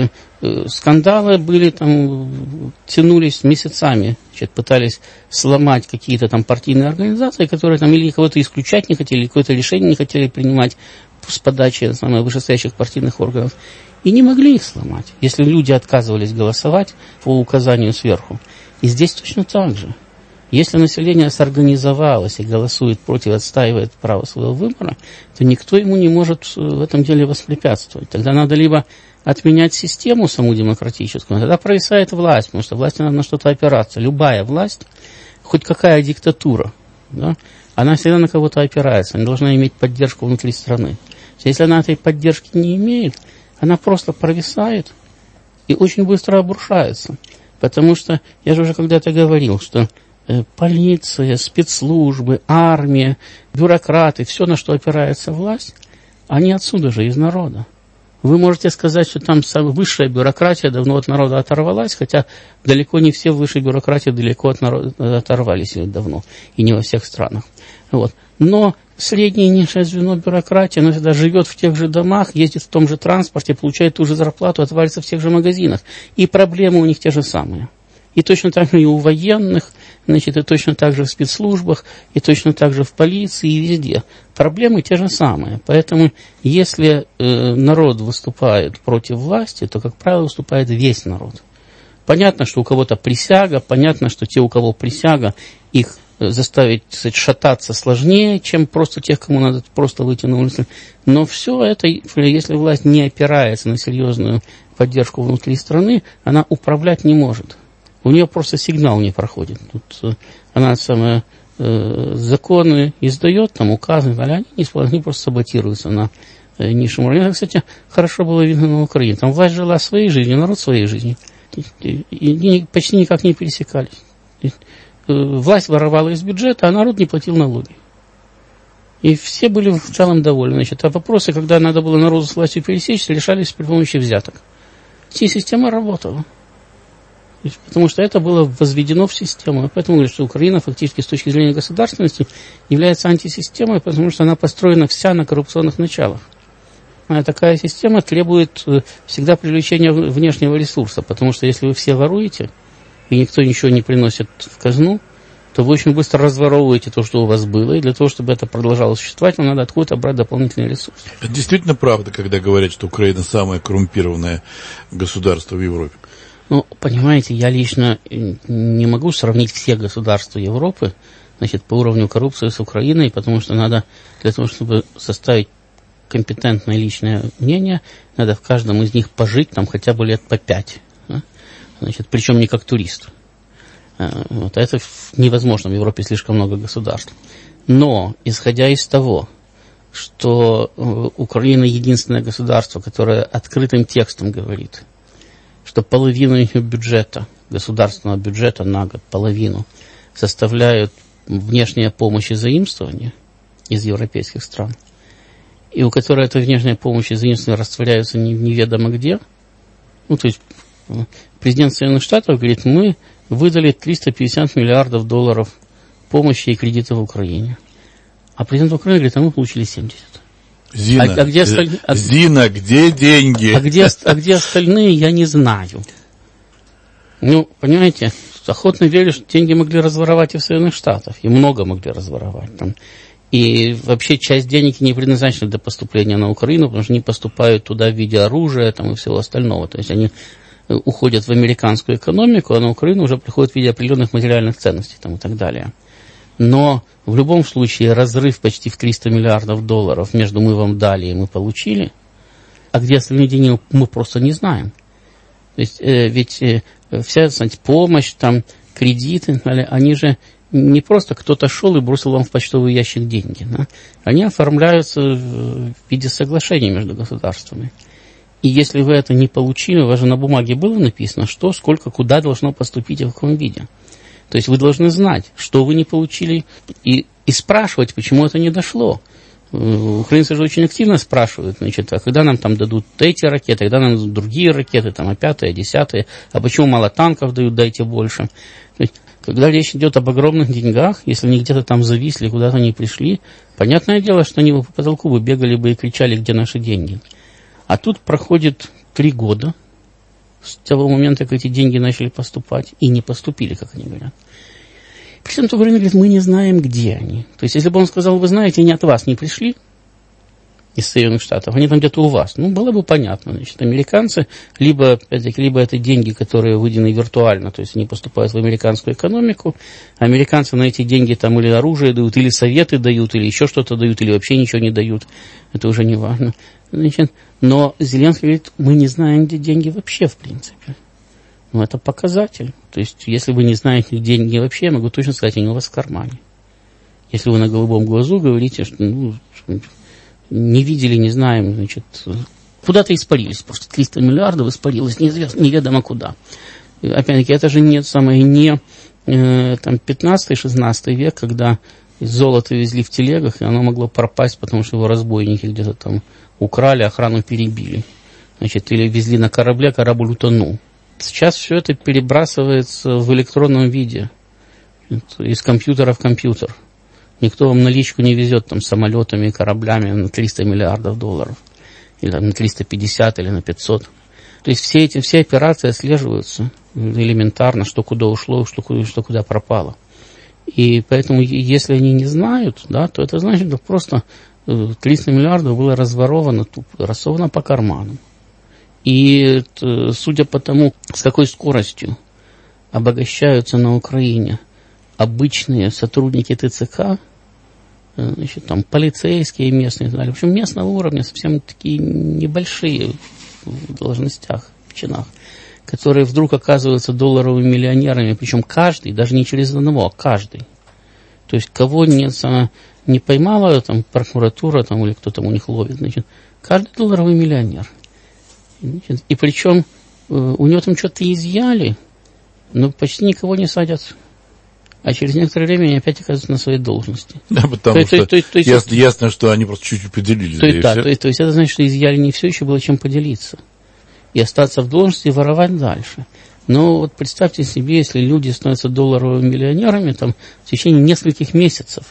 скандалы были там, тянулись месяцами, пытались сломать какие-то там партийные организации, которые там или кого-то исключать не хотели, или какое-то решение не хотели принимать с подачи самых вышестоящих партийных органов. И не могли их сломать, если люди отказывались голосовать по указанию сверху. И здесь точно так же. Если население сорганизовалось и голосует против, отстаивает право своего выбора, то никто ему не может в этом деле воспрепятствовать. Тогда надо либо отменять систему саму демократическую, тогда провисает власть, потому что власти надо на что-то опираться. Любая власть, хоть какая диктатура, да, она всегда на кого-то опирается, она должна иметь поддержку внутри страны. Если она этой поддержки не имеет, она просто провисает и очень быстро обрушается. Потому что, я же уже когда-то говорил, что полиция, спецслужбы, армия, бюрократы, все, на что опирается власть, они отсюда же, из народа. Вы можете сказать, что там высшая бюрократия давно от народа оторвалась, хотя далеко не все в высшей бюрократии далеко от народа оторвались давно, и не во всех странах. Вот. Но среднее и низшее звено бюрократии, оно всегда живет в тех же домах, ездит в том же транспорте, получает ту же зарплату, отвалится в тех же магазинах. И проблемы у них те же самые. И точно так же и у военных, значит, и точно так же в спецслужбах, и точно так же в полиции, и везде. Проблемы те же самые. Поэтому, если народ выступает против власти, то, как правило, выступает весь народ. Понятно, что у кого-то присяга, понятно, что те, у кого присяга, их заставить, кстати, шататься сложнее, чем просто тех, кому надо просто выйти на улицу. Но все это, если власть не опирается на серьезную поддержку внутри страны, она управлять не может. У нее просто сигнал не проходит. Тут она законы издает, там указы, а они просто саботируются на низшем уровне. Это, кстати, хорошо было видно на Украине. Там власть жила своей жизнью, народ своей жизнью. И почти никак не пересекались. Власть воровала из бюджета, а народ не платил налоги. И все были в целом довольны. Значит, а вопросы, когда надо было народу с властью пересечься, решались при помощи взяток. И система работала. Потому что это было возведено в систему. И поэтому говорю, что Украина фактически с точки зрения государственности является антисистемой, потому что она построена вся на коррупционных началах. А такая система требует всегда привлечения внешнего ресурса, потому что если вы все воруете, и никто ничего не приносит в казну, то вы очень быстро разворовываете то, что у вас было, и для того, чтобы это продолжало существовать, вам надо откуда-то брать дополнительный ресурс. Это действительно правда, когда говорят, что Украина самое коррумпированное государство в Европе? Ну, понимаете, я лично не могу сравнить все государства Европы, значит, по уровню коррупции с Украиной, потому что надо, для того, чтобы составить компетентное личное мнение, надо в каждом из них пожить там хотя бы лет по 5. Да? Значит, причем не как турист. Вот, а это невозможно, в Европе слишком много государств. Но, исходя из того, что Украина единственное государство, которое открытым текстом говорит, что половину их бюджета, государственного бюджета на год, половину, составляют внешняя помощь и заимствования из европейских стран, и у которой эта внешняя помощь и заимствования растворяются неведомо где. Ну, то есть президент Соединенных Штатов говорит, мы выдали 350 миллиардов долларов помощи и кредита в Украине. А президент Украины говорит, а мы получили 70. Зина, Зина, где деньги? А где остальные, я не знаю. Ну, понимаете, охотно верю, что деньги могли разворовать и в Соединенных Штатах, и много могли разворовать там. И вообще часть денег не предназначена для поступления на Украину, потому что они поступают туда в виде оружия там, и всего остального. То есть они уходят в американскую экономику, а на Украину уже приходят в виде определенных материальных ценностей там, и так далее. Но в любом случае разрыв почти в 300 миллиардов долларов между мы вам дали и мы получили, а где остальные деньги мы просто не знаем. То есть ведь вся, знаете, помощь, там, кредиты, они же не просто кто-то шел и бросил вам в почтовый ящик деньги. Да? Они оформляются в виде соглашений между государствами. И если вы это не получили, у вас же на бумаге было написано, что, сколько, куда должно поступить и в каком виде. То есть вы должны знать, что вы не получили, и спрашивать, почему это не дошло. Украинцы же очень активно спрашивают, значит, а когда нам там дадут эти ракеты, когда нам дадут другие ракеты, там, а 5-е, 10-е, а почему мало танков дают, дайте больше. То есть, когда речь идет об огромных деньгах, если они где-то там зависли, куда-то не пришли, понятное дело, что они по потолку бы бегали бы и кричали, где наши деньги. А тут проходит 3 года с того момента, как эти деньги начали поступать, и не поступили, как они говорят. Причем Украина говорит, мы не знаем, где они. То есть, если бы он сказал, вы знаете, они от вас не пришли, из Соединенных Штатов, они там где-то у вас, ну, было бы понятно. Значит, американцы, либо, опять-таки, либо это деньги, которые выделены виртуально, то есть они поступают в американскую экономику, американцы на эти деньги там или оружие дают, или советы дают, или еще что-то дают, или вообще ничего не дают. Это уже не важно. Значит, но Зеленский говорит, мы не знаем, где деньги вообще, в принципе. Ну, это показатель. То есть, если вы не знаете деньги вообще, я могу точно сказать, они у вас в кармане. Если вы на голубом глазу говорите, что не видели, не знаем, значит, куда-то испарились. Просто 300 миллиардов испарилось, неведомо куда. Опять-таки, это же не 15-16 век, когда золото везли в телегах, и оно могло пропасть, потому что его разбойники где-то там украли, охрану перебили. Значит, или везли на корабле, корабль утонул. Сейчас все это перебрасывается в электронном виде, из компьютера в компьютер. Никто вам наличку не везет там самолетами и кораблями на 300 миллиардов долларов, или там, на 350, или на 500. То есть все операции отслеживаются элементарно, что куда ушло, что куда пропало. И поэтому, если они не знают, да, то это значит, что просто 300 миллиардов было разворовано, рассовано по карманам. И судя по тому, с какой скоростью обогащаются на Украине обычные сотрудники ТЦК, значит, там, полицейские местные, в общем, местного уровня, совсем такие небольшие в должностях, в чинах, которые вдруг оказываются долларовыми миллионерами, причем каждый, даже не через одного, а каждый. То есть, кого не поймала там, прокуратура там, или кто там у них ловит, значит, каждый долларовый миллионер. Значит, и причем у него там что-то изъяли, но почти никого не садят. А через некоторое время они опять оказываются на своей должности. Да, потому что ясно, что они просто чуть-чуть поделились. То есть это значит, что изъяли не все, еще было чем поделиться. И остаться в должности и воровать дальше. Но вот представьте себе, если люди становятся долларовыми миллионерами там, в течение нескольких месяцев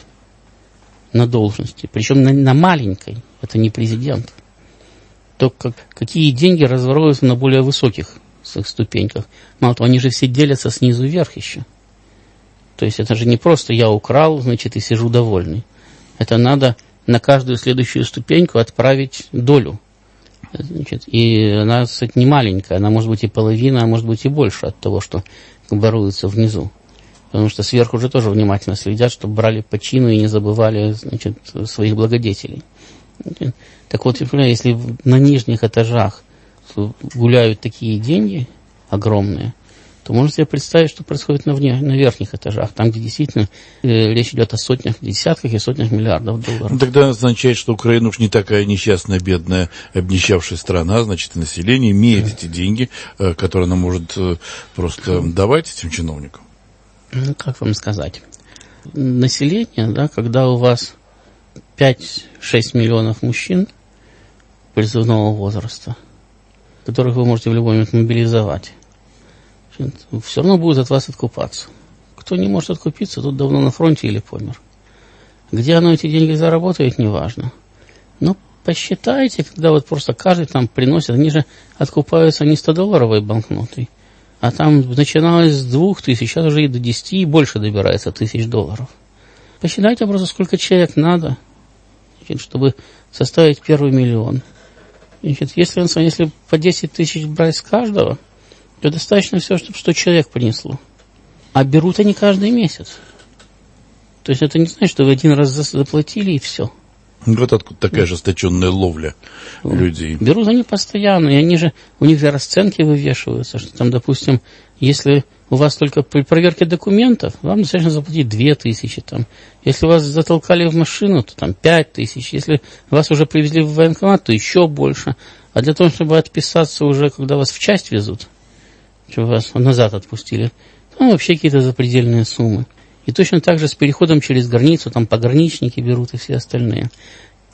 на должности, причем на маленькой, это не президент, то какие деньги разворовываются на более высоких ступеньках. Мало того, они же все делятся снизу вверх еще. То есть это же не просто я украл, значит, и сижу довольный. Это надо на каждую следующую ступеньку отправить долю. Значит, и она, кстати, не маленькая, она может быть и половина, а может быть и больше от того, что воруется внизу. Потому что сверху уже тоже внимательно следят, чтобы брали по чину и не забывали, значит, своих благодетелей. Так вот, если на нижних этажах гуляют такие деньги огромные, то можно себе представить, что происходит на верхних этажах, там, где действительно речь идет о сотнях, десятках и сотнях миллиардов долларов. Ну, тогда означает, что Украина уж не такая несчастная, бедная, обнищавшая страна, значит, и население имеет эти деньги, которые она может просто давать этим чиновникам. Ну, как вам сказать? Население, да, когда у вас 5-6 миллионов мужчин призывного возраста, которых вы можете в любой момент мобилизовать, все равно будут от вас откупаться. Кто не может откупиться, тот давно на фронте или помер. Где оно эти деньги заработает, неважно. Но посчитайте, когда вот просто каждый там приносит, они же откупаются не 100-долларовой банкнотой, а там начиналось с 2000, сейчас уже и до 10 и больше добирается $1000. Посчитайте просто, сколько человек надо, значит, чтобы составить первый миллион. Значит, если по 10 тысяч брать с каждого, то достаточно все, чтобы 100 человек принесло. А берут они каждый месяц. То есть это не значит, что вы один раз заплатили и все. Вот откуда такая ожесточенная ловля людей. Берут они постоянно, и у них же расценки вывешиваются, что там, допустим, если у вас только при проверке документов, вам достаточно заплатить 2000 там. Если вас затолкали в машину, то там 5000. Если вас уже привезли в военкомат, то еще больше. А для того, чтобы отписаться уже, когда вас в часть везут, чтобы вас назад отпустили, там вообще какие-то запредельные суммы. И точно так же с переходом через границу, там пограничники берут и все остальные.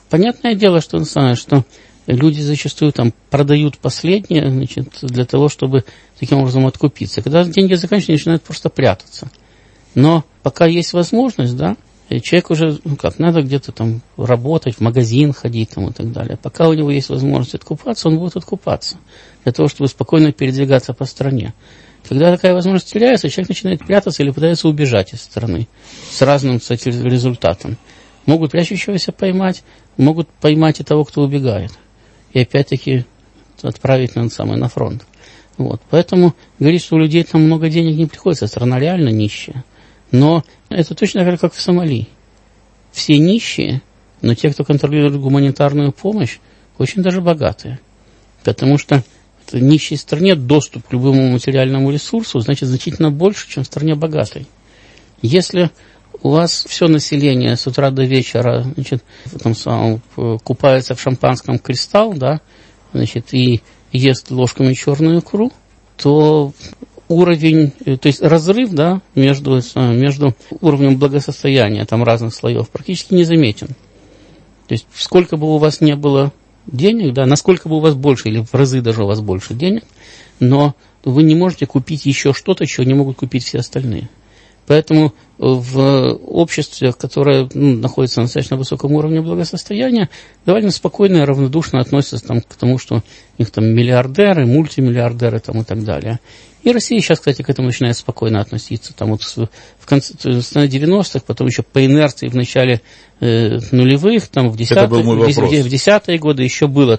Понятное дело, что люди зачастую там продают последнее, значит, для того, чтобы таким образом откупиться. Когда деньги заканчиваются, начинают просто прятаться. Но пока есть возможность, да, человек уже, надо где-то там работать, в магазин ходить там и так далее. Пока у него есть возможность откупаться, он будет откупаться. Для того, чтобы спокойно передвигаться по стране. Когда такая возможность теряется, человек начинает прятаться или пытается убежать из страны с разным, кстати, результатом. Могут прячущегося поймать, могут поймать и того, кто убегает. И опять-таки отправить на фронт. Вот. Поэтому говорить, что у людей там много денег не приходится, страна реально нищая. Но это точно как в Сомали. Все нищие, но те, кто контролирует гуманитарную помощь, очень даже богатые. Потому что в нищей стране доступ к любому материальному ресурсу значит значительно больше, чем в стране богатой. Если у вас все население с утра до вечера, значит, купается в шампанском «Кристалл», да, значит, и ест ложками черную икру, то уровень, то есть разрыв, да, между уровнем благосостояния там разных слоев практически не заметен. То есть сколько бы у вас не было денег, да, насколько бы у вас больше, или в разы даже у вас больше денег, но вы не можете купить еще что-то, чего не могут купить все остальные. Поэтому в обществе, которое находится на достаточно высоком уровне благосостояния, довольно спокойно и равнодушно относятся к тому, что у них там миллиардеры, мультимиллиардеры там, и так далее. И Россия сейчас, кстати, к этому начинает спокойно относиться. Там вот в конце 90-х, потом еще по инерции в начале нулевых, там в 10-е годы еще было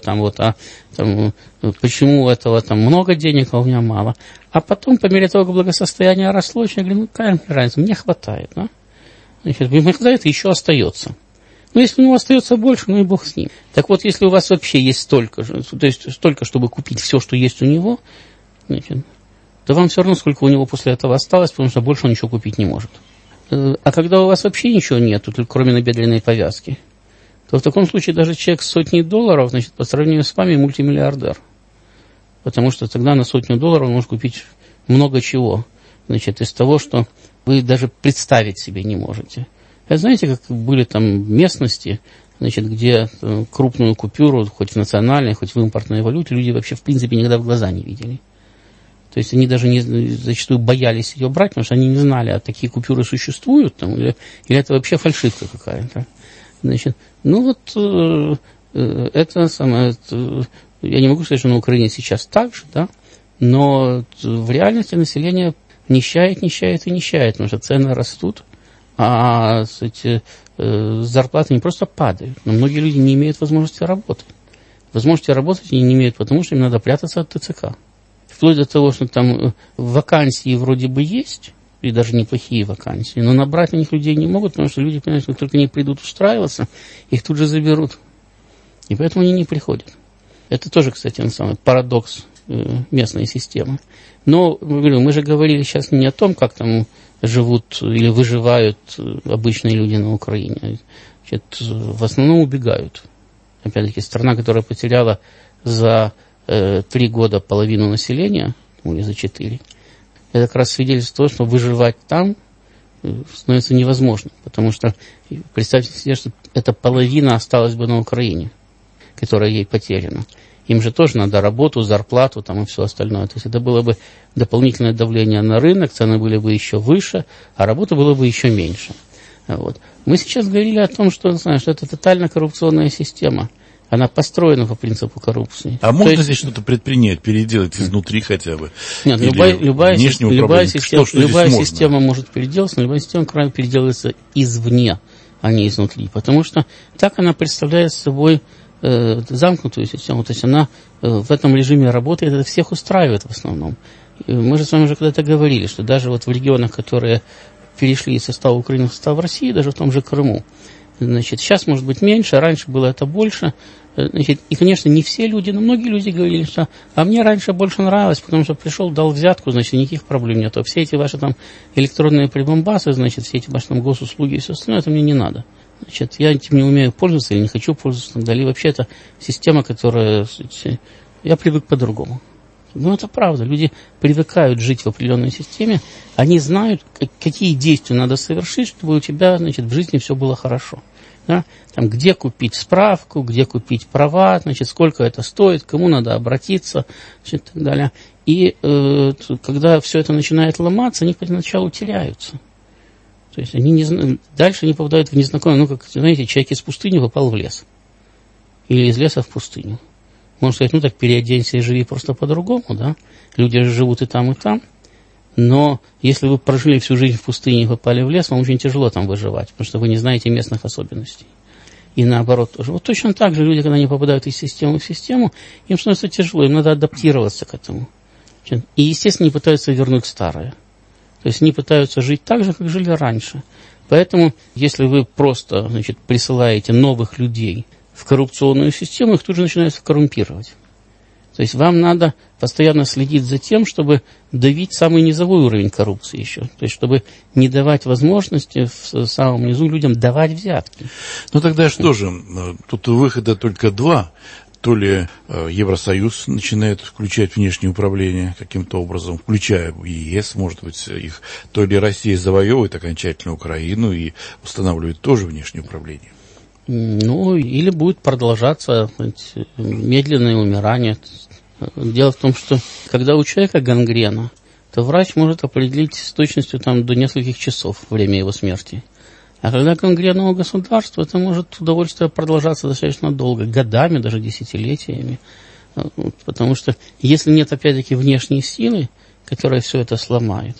почему у этого там много денег, а у меня мало. А потом, по мере того, как благосостояние росло, я говорю, какая разница, мне хватает. Да? Значит, мне хватает, и еще остается. Но если у него остается больше, и бог с ним. Так вот, если у вас вообще есть столько, то есть столько, чтобы купить все, что есть у него, значит, то вам все равно, сколько у него после этого осталось, потому что больше он ничего купить не может. А когда у вас вообще ничего нет, кроме набедренной повязки, то в таком случае даже человек с $100, значит, по сравнению с вами мультимиллиардер. Потому что тогда на $100 он может купить много чего, значит, из того, что вы даже представить себе не можете. Это знаете, как были там местности, значит, где крупную купюру, хоть в национальной, хоть в импортной валюте, люди вообще в принципе никогда в глаза не видели. То есть они даже зачастую боялись ее брать, потому что они не знали, а такие купюры существуют, там, или это вообще фальшивка какая-то. Значит, это самое, я не могу сказать, что на Украине сейчас так же, да, но в реальности население нищает, потому что цены растут, а зарплаты не просто падают, но многие люди не имеют возможности работать. Возможности работать они не имеют, потому что им надо прятаться от ТЦК. Вплоть до того, что там вакансии вроде бы есть, и даже неплохие вакансии, но набрать на них людей не могут, потому что люди, понимают, что как только они придут устраиваться, их тут же заберут. И поэтому они не приходят. Это тоже, кстати, парадокс местной системы. Но, мы же говорили сейчас не о том, как там живут или выживают обычные люди на Украине. Значит, в основном убегают. Опять-таки, страна, которая потеряла за 3 года половину населения, или за 4, это как раз свидетельство того, что выживать там становится невозможно. Потому что представьте себе, что эта половина осталась бы на Украине, которая ей потеряна. Им же тоже надо работу, зарплату там, и все остальное. То есть это было бы дополнительное давление на рынок, цены были бы еще выше, а работы было бы еще меньше. Вот. Мы сейчас говорили о том, что это тотально коррупционная система. Она построена по принципу коррупции. А можно здесь что-то предпринять, переделать изнутри хотя бы? Нет, любая система может переделаться, но любая система, кроме переделывается извне, а не изнутри. Потому что так она представляет собой замкнутую систему. То есть она в этом режиме работает, это всех устраивает в основном. Мы же с вами уже когда-то говорили, что даже вот в регионах, которые перешли из состава Украины в состав России, даже в том же Крыму, значит, сейчас может быть меньше, раньше было это больше. Значит, и, конечно, не все люди, но многие люди говорили, что а мне раньше больше нравилось, потому что пришел, дал взятку, значит, никаких проблем нет. А все эти ваши там электронные прибамбасы, значит, все эти ваши там госуслуги и все остальное, это мне не надо. Значит, я этим не умею пользоваться или не хочу пользоваться, так далее. И вообще это система, которая, я привык по-другому. Ну, это правда. Люди привыкают жить в определенной системе, они знают, какие действия надо совершить, чтобы у тебя, значит, в жизни все было хорошо. Да? Там, где купить справку, где купить права, значит, сколько это стоит, кому надо обратиться, значит, и так далее. И когда все это начинает ломаться, они поначалу теряются. То есть они дальше не попадают в незнакомое, ну, как, знаете, человек из пустыни попал в лес. Или из леса в пустыню. Можно сказать, ну, так переоденься и живи просто по-другому, да. Люди же живут и там, и там. Но если вы прожили всю жизнь в пустыне и попали в лес, вам очень тяжело там выживать, потому что вы не знаете местных особенностей. И наоборот тоже. Вот точно так же люди, когда они попадают из системы в систему, им становится тяжело, им надо адаптироваться к этому. И, естественно, не пытаются вернуть старое. То есть они пытаются жить так же, как жили раньше. Поэтому, если вы просто, значит, присылаете новых людей в коррупционную систему, их тут же начинают коррумпировать. То есть вам надо постоянно следить за тем, чтобы давить самый низовой уровень коррупции еще. То есть чтобы не давать возможности в самом низу людям давать взятки. Ну тогда что же, тут выхода только два. То ли Евросоюз начинает включать внешнее управление каким-то образом, включая ЕС, может быть, их, то ли Россия завоевывает окончательно Украину и устанавливает тоже внешнее управление. Ну, или будет продолжаться медленное умирание. Дело в том, что когда у человека гангрена, то врач может определить с точностью там, до нескольких часов время его смерти. А когда гангрена у государства, это может удовольствие продолжаться достаточно долго, годами, даже десятилетиями. Потому что если нет, опять-таки, внешней силы, которая все это сломает,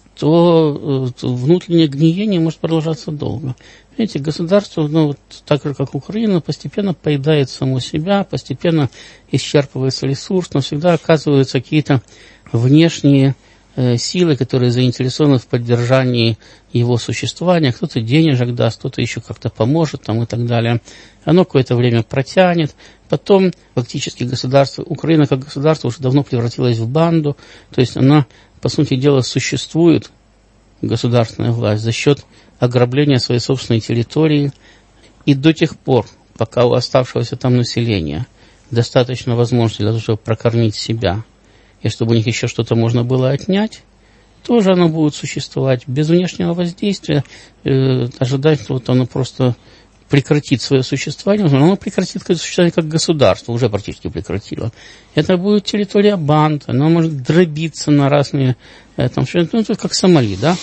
то внутреннее гниение может продолжаться долго. Видите, государство, ну, вот, так же, как Украина, постепенно поедает само себя, постепенно исчерпывается ресурс, но всегда оказываются какие-то внешние силы, которые заинтересованы в поддержании его существования. Кто-то денежек даст, кто-то еще как-то поможет там, и так далее. Оно какое-то время протянет. Потом фактически государство, Украина как государство уже давно превратилась в банду. То есть она, по сути дела, существует, государственная власть, за счет ограбления своей собственной территории. И до тех пор, пока у оставшегося там населения достаточно возможностей для того, чтобы прокормить себя, и чтобы у них еще что-то можно было отнять, тоже оно будет существовать без внешнего воздействия, ожидать, что вот оно просто прекратит свое существование, но оно прекратит существование как государство, уже практически прекратило. Это будет территория банд, оно может дробиться на разные, там, ну, это как Сомали, да?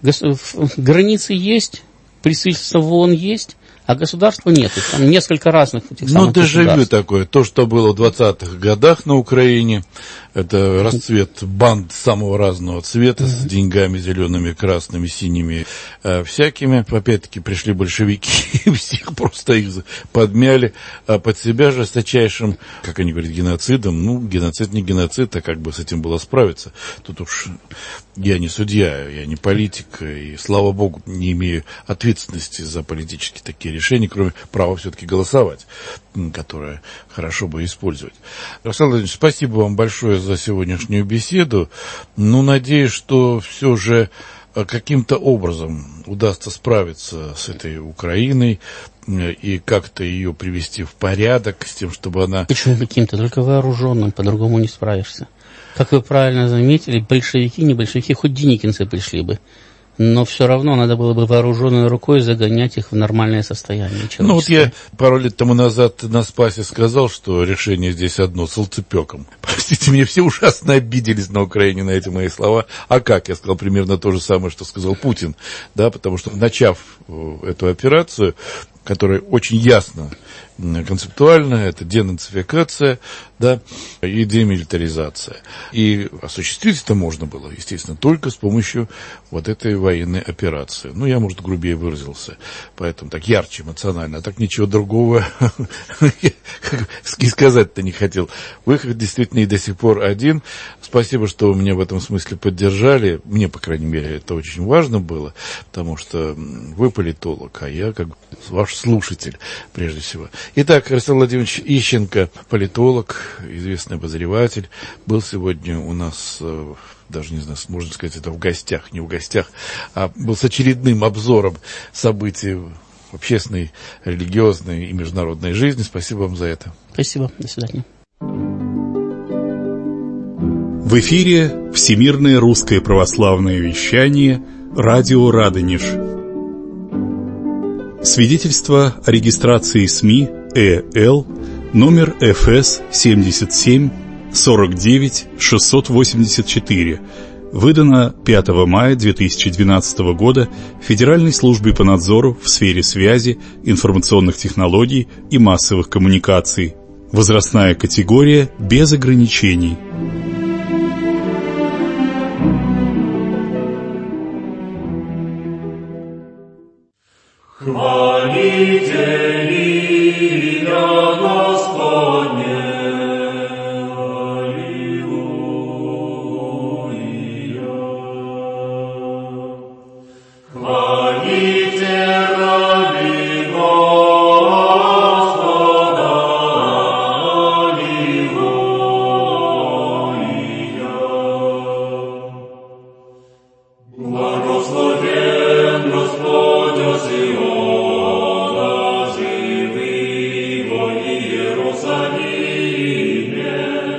Границы есть, представительство в ООН есть, а государства нет. Там несколько разных этих самых государств. Ну, дежавю такое. То, что было в 20-х годах на Украине, это расцвет банд самого разного цвета, с деньгами зелеными, красными, синими, всякими. Опять-таки пришли большевики, и всех просто их подмяли под себя жесточайшим, как они говорят, геноцидом. Ну, геноцид не геноцид, а как бы с этим было справиться. Тут уж я не судья, я не политик, и, слава богу, не имею ответственности за политические такие решения, кроме права все-таки голосовать, которое хорошо бы использовать. Руслан Владимирович, спасибо вам большое за сегодняшнюю беседу. Ну, надеюсь, что все же каким-то образом удастся справиться с этой Украиной и как-то ее привести в порядок с тем, чтобы она... Почему каким-то? Только вооруженным, по-другому не справишься. Как вы правильно заметили, большевики, не большевики, хоть деникинцы пришли бы. Но все равно надо было бы вооруженной рукой загонять их в нормальное состояние. Ну вот я пару лет тому назад на Спасе сказал, что решение здесь одно, с солнцепеком. Простите, мне все ужасно обиделись на Украине на эти мои слова. А как? Я сказал примерно то же самое, что сказал Путин. Да, потому что, начав эту операцию, которая очень ясно, концептуально, это денацификация, да, и демилитаризация. И осуществить это можно было, естественно, только с помощью вот этой военной операции. Ну, я, может, грубее выразился, поэтому так ярче эмоционально, а так ничего другого и сказать-то не хотел. Выход действительно и до сих пор один. Спасибо, что вы меня в этом смысле поддержали. Мне, по крайней мере, это очень важно было, потому что вы политолог, а я как ваш слушатель, прежде всего. Итак, Руслан Владимирович Ищенко, политолог, известный обозреватель, был сегодня у нас, даже не знаю, можно сказать, это в гостях, не в гостях, а был с очередным обзором событий в общественной, религиозной и международной жизни. Спасибо вам за это. Спасибо. До свидания. В эфире Всемирное русское православное вещание, радио Радонеж. Свидетельство о регистрации СМИ ЭЛ номер ФС 77 49 684, выдано 5 мая 2012 года Федеральной службой по надзору в сфере связи, информационных технологий и массовых коммуникаций. Возрастная категория без ограничений. Хвалите имя Господне, аллилуйя. Хвалите раби Господа, аллилуйя. Благословен Господь от Сиона, живи во Иерусалиме.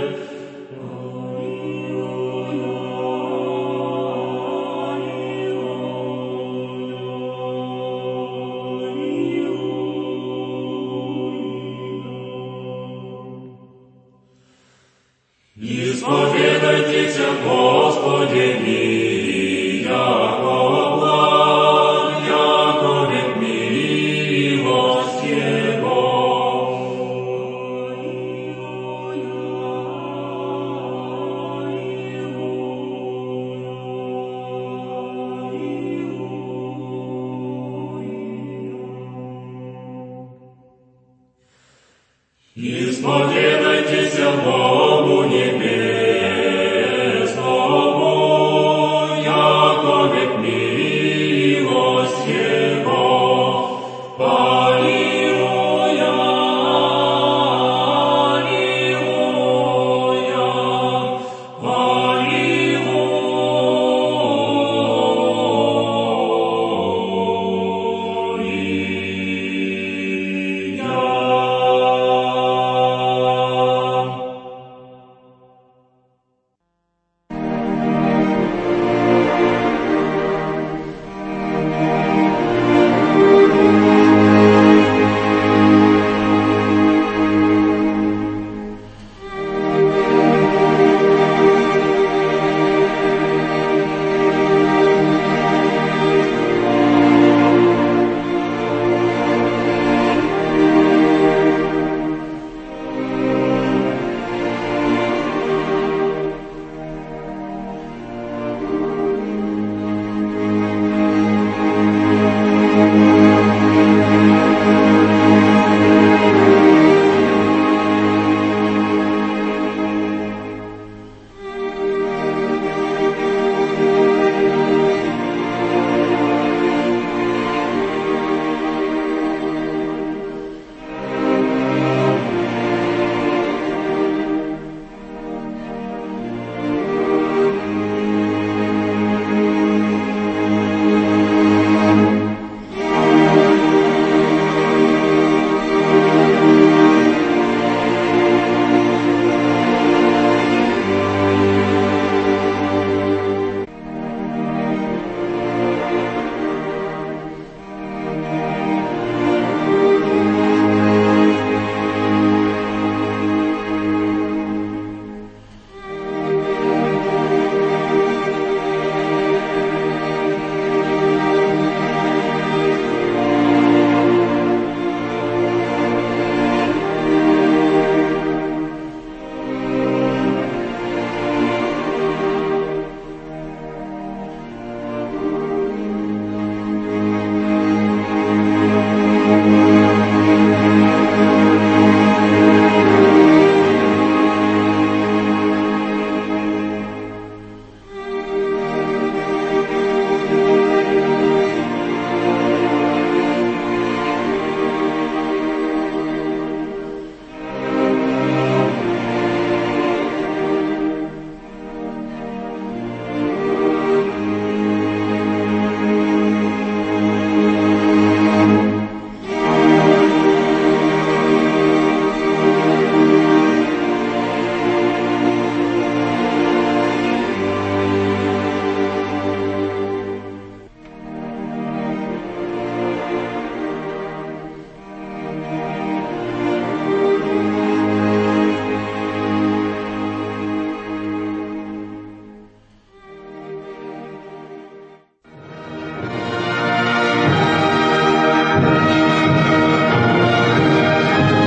Исповедайтесь Господе мир, яко благ, яко век милость Его. Исповедайтесь